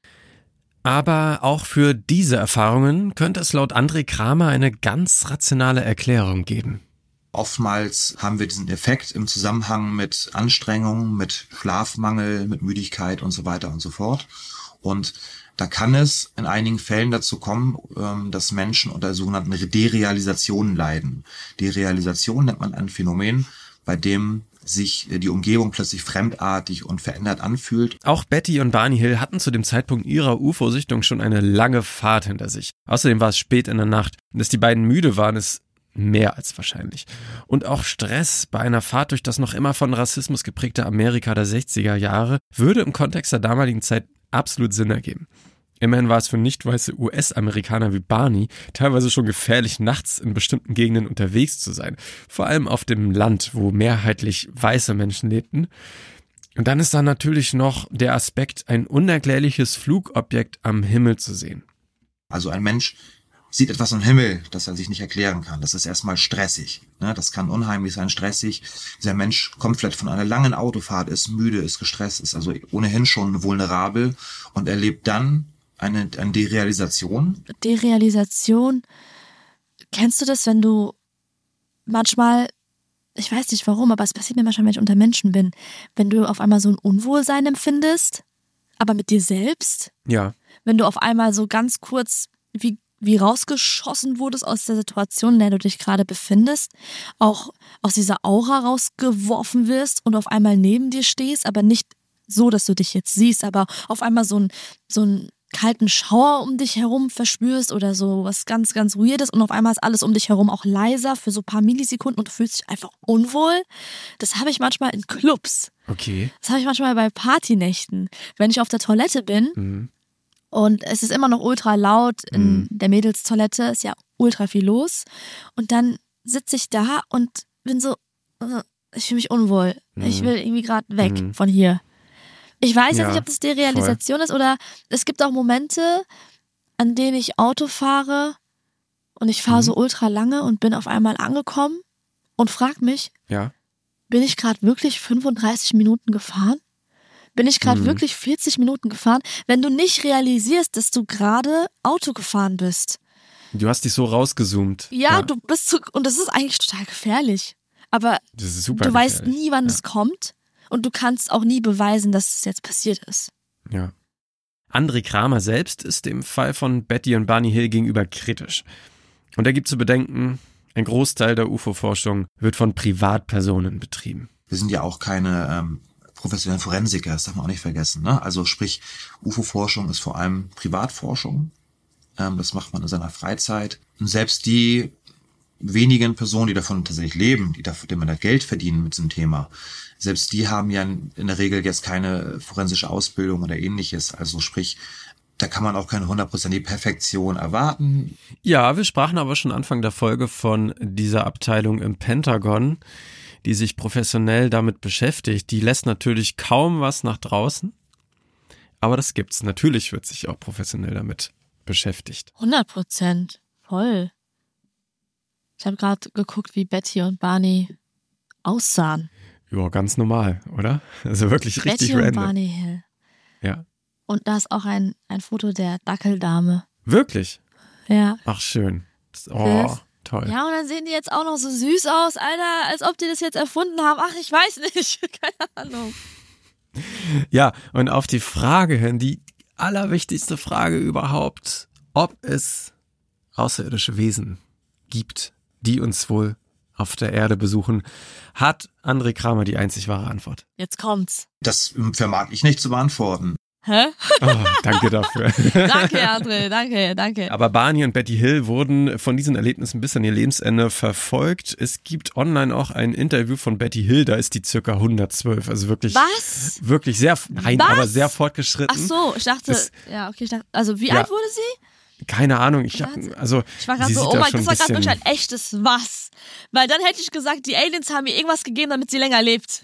Aber auch für diese Erfahrungen könnte es laut André Kramer eine ganz rationale Erklärung geben. Oftmals haben wir diesen Effekt im Zusammenhang mit Anstrengung, mit Schlafmangel, mit Müdigkeit und so weiter und so fort. Und da kann es in einigen Fällen dazu kommen, ähm, dass Menschen unter sogenannten Derealisationen leiden. Derealisation nennt man ein Phänomen, bei dem sich die Umgebung plötzlich fremdartig und verändert anfühlt. Auch Betty und Barney Hill hatten zu dem Zeitpunkt ihrer U F O-Sichtung schon eine lange Fahrt hinter sich. Außerdem war es spät in der Nacht. Und dass die beiden müde waren, ist mehr als wahrscheinlich. Und auch Stress bei einer Fahrt durch das noch immer von Rassismus geprägte Amerika der sechziger Jahre würde im Kontext der damaligen Zeit absolut Sinn ergeben. Immerhin war es für nicht weiße U S-Amerikaner wie Barney teilweise schon gefährlich, nachts in bestimmten Gegenden unterwegs zu sein. Vor allem auf dem Land, wo mehrheitlich weiße Menschen lebten. Und dann ist da natürlich noch der Aspekt, ein unerklärliches Flugobjekt am Himmel zu sehen. Also ein Mensch sieht etwas am Himmel, das er sich nicht erklären kann. Das ist erstmal stressig. Ne? Das kann unheimlich sein, stressig. Dieser Mensch kommt vielleicht von einer langen Autofahrt, ist müde, ist gestresst, ist also ohnehin schon vulnerabel und erlebt dann Eine, eine Derealisation? Derealisation. Kennst du das, wenn du manchmal, ich weiß nicht warum, aber es passiert mir manchmal, wenn ich unter Menschen bin, wenn du auf einmal so ein Unwohlsein empfindest, aber mit dir selbst? Ja. Wenn du auf einmal so ganz kurz wie, wie rausgeschossen wurdest aus der Situation, in der du dich gerade befindest, auch aus dieser Aura rausgeworfen wirst und auf einmal neben dir stehst, aber nicht so, dass du dich jetzt siehst, aber auf einmal so ein, so ein kalten Schauer um dich herum verspürst oder so was ganz, ganz Weirdes und auf einmal ist alles um dich herum auch leiser für so ein paar Millisekunden und du fühlst dich einfach unwohl. Das habe ich manchmal in Clubs. Okay. Das habe ich manchmal bei Partynächten. Wenn ich auf der Toilette bin Mhm. und es ist immer noch ultra laut in Mhm. der Mädelstoilette, ist ja ultra viel los und dann sitze ich da und bin so, äh, ich fühle mich unwohl. Mhm. Ich will irgendwie gerade weg Mhm. von hier. Ich weiß Ja, jetzt nicht, ob das Derealisation ist oder es gibt auch Momente, an denen ich Auto fahre und ich fahre Mhm. so ultra lange und bin auf einmal angekommen und frag mich, Ja. bin ich gerade wirklich fünfunddreißig Minuten gefahren? Bin ich gerade Mhm. wirklich vierzig Minuten gefahren? Wenn du nicht realisierst, dass du gerade Auto gefahren bist. Du hast dich so rausgezoomt. Ja, du bist zu, und das ist eigentlich total gefährlich. Aber Das ist super du weißt gefährlich. nie, wann Ja. es kommt und du kannst auch nie beweisen, dass es jetzt passiert ist. Ja. André Kramer selbst ist dem Fall von Betty und Barney Hill gegenüber kritisch. Und er gibt zu bedenken, ein Großteil der U F O-Forschung wird von Privatpersonen betrieben. Wir sind ja auch keine ähm, professionellen Forensiker, das darf man auch nicht vergessen. Ne? Also sprich, U F O-Forschung ist vor allem Privatforschung. Ähm, das macht man in seiner Freizeit. Und selbst die wenigen Personen, die davon tatsächlich leben, die davon, die man da Geld verdienen mit diesem Thema, selbst die haben ja in, in der Regel jetzt keine forensische Ausbildung oder ähnliches. Also sprich, da kann man auch keine hundertprozentige Perfektion erwarten. Ja, wir sprachen aber schon Anfang der Folge von dieser Abteilung im Pentagon, die sich professionell damit beschäftigt. Die lässt natürlich kaum was nach draußen, aber das gibt's. Natürlich wird sich auch professionell damit beschäftigt. hundert Prozent. Voll. Ich habe gerade geguckt, wie Betty und Barney aussahen. Ja, ganz normal, oder? Also wirklich richtig Betty und random. Barney Hill. Ja. Und da ist auch ein, ein Foto der Dackeldame. Wirklich? Ja. Ach, schön. Oh, Das- toll. Ja, und dann sehen die jetzt auch noch so süß aus, Alter, als ob die das jetzt erfunden haben. Ach, ich weiß nicht. Keine Ahnung. Ja, und auf die Frage hin, die allerwichtigste Frage überhaupt, ob es außerirdische Wesen gibt, die uns wohl auf der Erde besuchen, hat André Kramer die einzig wahre Antwort. Jetzt kommt's. Das vermag ich nicht zu beantworten. Hä? Oh, danke dafür. Danke, André, danke, danke. Aber Barney und Betty Hill wurden von diesen Erlebnissen bis an ihr Lebensende verfolgt. Es gibt online auch ein Interview von Betty Hill, da ist die circa hundertzwölf, also wirklich, Was? wirklich sehr, nein, Was? aber sehr fortgeschritten. Ach so, ich dachte, Das- ja, okay, ich dachte, also wie Ja. alt wurde sie? Keine Ahnung, ich hab, Warte. also Ich war gerade sie so, sieht oh da mein, schon das war ein gerade wirklich bisschen, ein echtes Was. Weil dann hätte ich gesagt, die Aliens haben ihr irgendwas gegeben, damit sie länger lebt.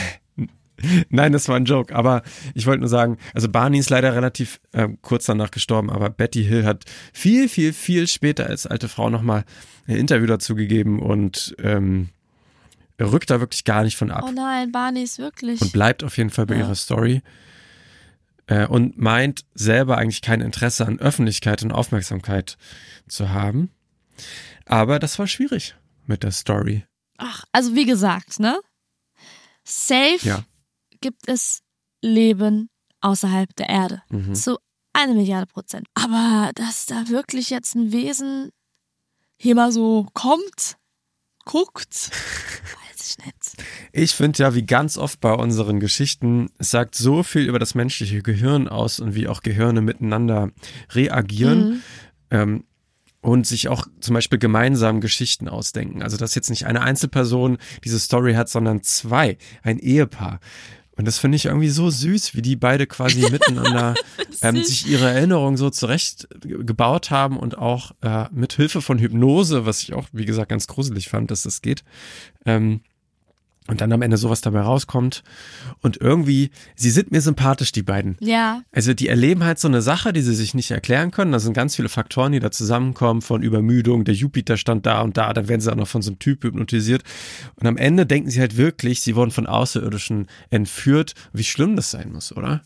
nein, das war ein Joke, aber ich wollte nur sagen, also Barney ist leider relativ äh, kurz danach gestorben, aber Betty Hill hat viel, viel, viel später als alte Frau nochmal ein Interview dazu gegeben und ähm, rückt da wirklich gar nicht von ab. Oh nein, Barney ist wirklich. Und bleibt auf jeden Fall bei Ja. ihrer Story äh, und meint selber eigentlich kein Interesse an Öffentlichkeit und Aufmerksamkeit zu haben. Aber das war schwierig mit der Story. Ach, also wie gesagt, ne? Safe Ja. gibt es Leben außerhalb der Erde. Mhm. Zu eine Milliarde Prozent. Aber dass da wirklich jetzt ein Wesen hier mal so kommt, guckt, weiß ich nicht. Ich finde ja, wie ganz oft bei unseren Geschichten, es sagt so viel über das menschliche Gehirn aus und wie auch Gehirne miteinander reagieren. Mhm. Ähm, und sich auch zum Beispiel gemeinsam Geschichten ausdenken. Also dass jetzt nicht eine Einzelperson diese Story hat, sondern zwei, ein Ehepaar. Und das finde ich irgendwie so süß, wie die beide quasi miteinander ähm, Süß. sich ihre Erinnerungen so zurecht gebaut haben und auch äh, mit Hilfe von Hypnose, was ich auch, wie gesagt, ganz gruselig fand, dass das geht, ähm, und dann am Ende sowas dabei rauskommt. Und irgendwie, sie sind mir sympathisch, die beiden. Ja, Also die erleben halt so eine Sache, die sie sich nicht erklären können. Da sind ganz viele Faktoren, die da zusammenkommen, von Übermüdung, der Jupiter stand da und da, dann werden sie auch noch von so einem Typ hypnotisiert. Und am Ende denken sie halt wirklich, sie wurden von Außerirdischen entführt. Wie schlimm das sein muss, oder?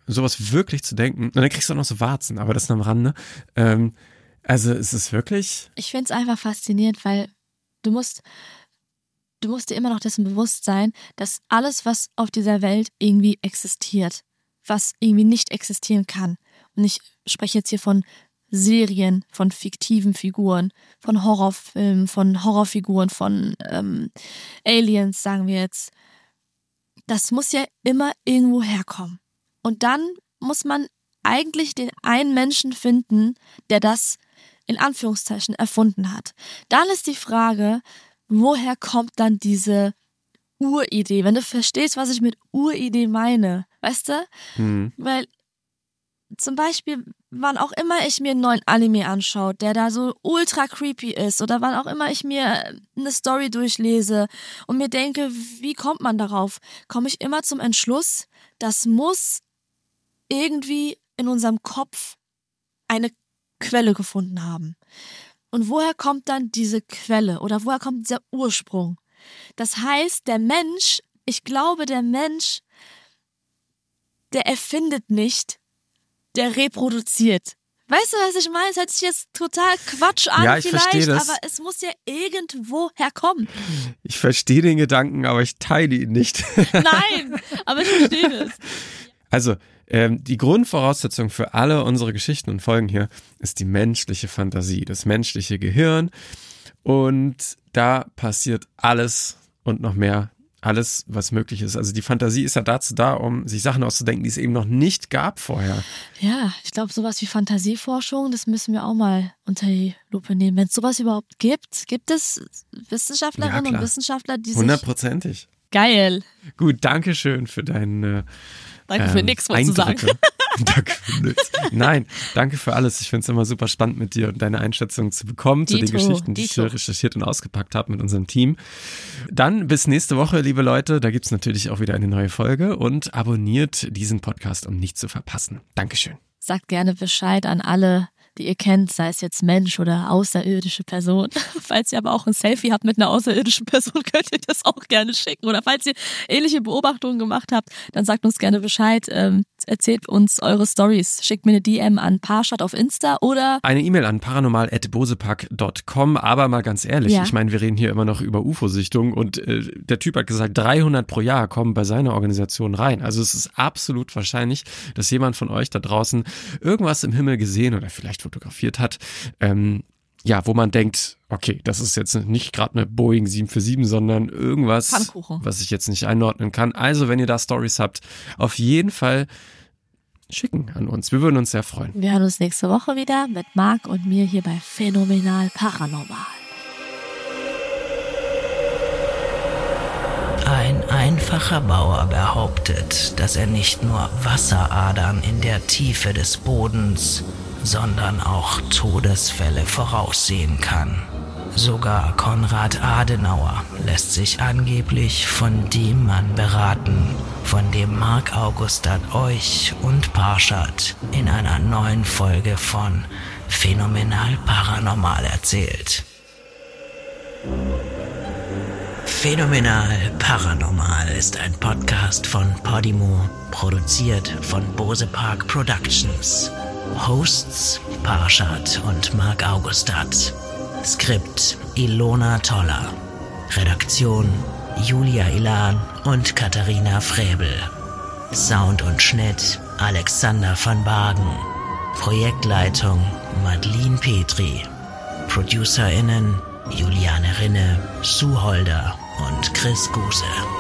sowas wirklich zu denken. Und dann kriegst du auch noch so Warzen, aber das nur am Rande. Ähm, also es ist wirklich... Ich finde es einfach faszinierend, weil du musst, du musst dir immer noch dessen bewusst sein, dass alles, was auf dieser Welt irgendwie existiert, was irgendwie nicht existieren kann. Und ich spreche jetzt hier von Serien, von fiktiven Figuren, von Horrorfilmen, von Horrorfiguren, von ähm, Aliens, sagen wir jetzt. Das muss ja immer irgendwo herkommen. Und dann muss man eigentlich den einen Menschen finden, der das in Anführungszeichen erfunden hat. Dann ist die Frage, woher kommt dann diese Uridee? Wenn du verstehst, was ich mit Uridee meine, weißt du? Mhm. Weil zum Beispiel, wann auch immer ich mir einen neuen Anime anschaue, der da so ultra creepy ist, oder wann auch immer ich mir eine Story durchlese und mir denke, wie kommt man darauf, komme ich immer zum Entschluss, das muss irgendwie in unserem Kopf eine Quelle gefunden haben. Und woher kommt dann diese Quelle oder woher kommt dieser Ursprung? Das heißt, der Mensch, ich glaube, der Mensch, der erfindet nicht, der reproduziert. Weißt du, was ich meine? Es hört sich jetzt total Quatsch an, ja, ich vielleicht, verstehe das. aber es muss ja irgendwo herkommen. Ich verstehe den Gedanken, aber ich teile ihn nicht. Nein, aber ich verstehe das. Also, ähm, die Grundvoraussetzung für alle unsere Geschichten und Folgen hier ist die menschliche Fantasie, das menschliche Gehirn. Und da passiert alles und noch mehr. Alles, was möglich ist. Also die Fantasie ist ja dazu da, um sich Sachen auszudenken, die es eben noch nicht gab vorher. Ja, ich glaube, sowas wie Fantasieforschung, das müssen wir auch mal unter die Lupe nehmen. Wenn es sowas überhaupt gibt, gibt es Wissenschaftlerinnen Ja, und klar. Wissenschaftler, die sich... Hundertprozentig. Geil. Gut, danke schön für deinen Danke für ähm, nix, wolltest du sagen. Eindrücke. Danke für nichts. Nein, danke für alles. Ich finde es immer super spannend mit dir und deine Einschätzung zu bekommen zu den Dito, Geschichten, die ich Dito. hier recherchiert und ausgepackt habe mit unserem Team. Dann bis nächste Woche, liebe Leute. Da gibt's natürlich auch wieder eine neue Folge und abonniert diesen Podcast, um nichts zu verpassen. Dankeschön. Sagt gerne Bescheid an alle, die ihr kennt, sei es jetzt Mensch oder außerirdische Person. Falls ihr aber auch ein Selfie habt mit einer außerirdischen Person, könnt ihr das auch gerne schicken. Oder falls ihr ähnliche Beobachtungen gemacht habt, dann sagt uns gerne Bescheid. Ähm, erzählt uns eure Stories. Schickt mir eine D M an Parshad auf Insta oder... Eine E-Mail an paranormal at bosepark dot com. Aber mal ganz ehrlich, Ja. ich meine, wir reden hier immer noch über U F O-Sichtung und äh, der Typ hat gesagt, dreihundert pro Jahr kommen bei seiner Organisation rein. Also es ist absolut wahrscheinlich, dass jemand von euch da draußen irgendwas im Himmel gesehen oder vielleicht fotografiert hat, ähm, ja, wo man denkt, okay, das ist jetzt nicht gerade eine Boeing sieben vier sieben, sondern irgendwas, Pfannkuchen. was ich jetzt nicht einordnen kann. Also, wenn ihr da Stories habt, auf jeden Fall schicken an uns. Wir würden uns sehr freuen. Wir hören uns nächste Woche wieder mit Marc und mir hier bei Phänomenal Paranormal. Ein einfacher Bauer behauptet, dass er nicht nur Wasseradern in der Tiefe des Bodens, sondern auch Todesfälle voraussehen kann. Sogar Konrad Adenauer lässt sich angeblich von dem Mann beraten, von dem Marc Augustat euch und Parshad in einer neuen Folge von Phänomenal Paranormal erzählt. Phänomenal Paranormal ist ein Podcast von Podimo, produziert von Bosepark Productions. Hosts Parshad und Marc Augustat. Skript Ilona Toller. Redaktion Julia Ilan und Katharina Fräbel. Sound und Schnitt Alexander van Bargen. Projektleitung Madeline Petri. ProducerInnen Juliane Rinne, Sue Holder und Chris Guse.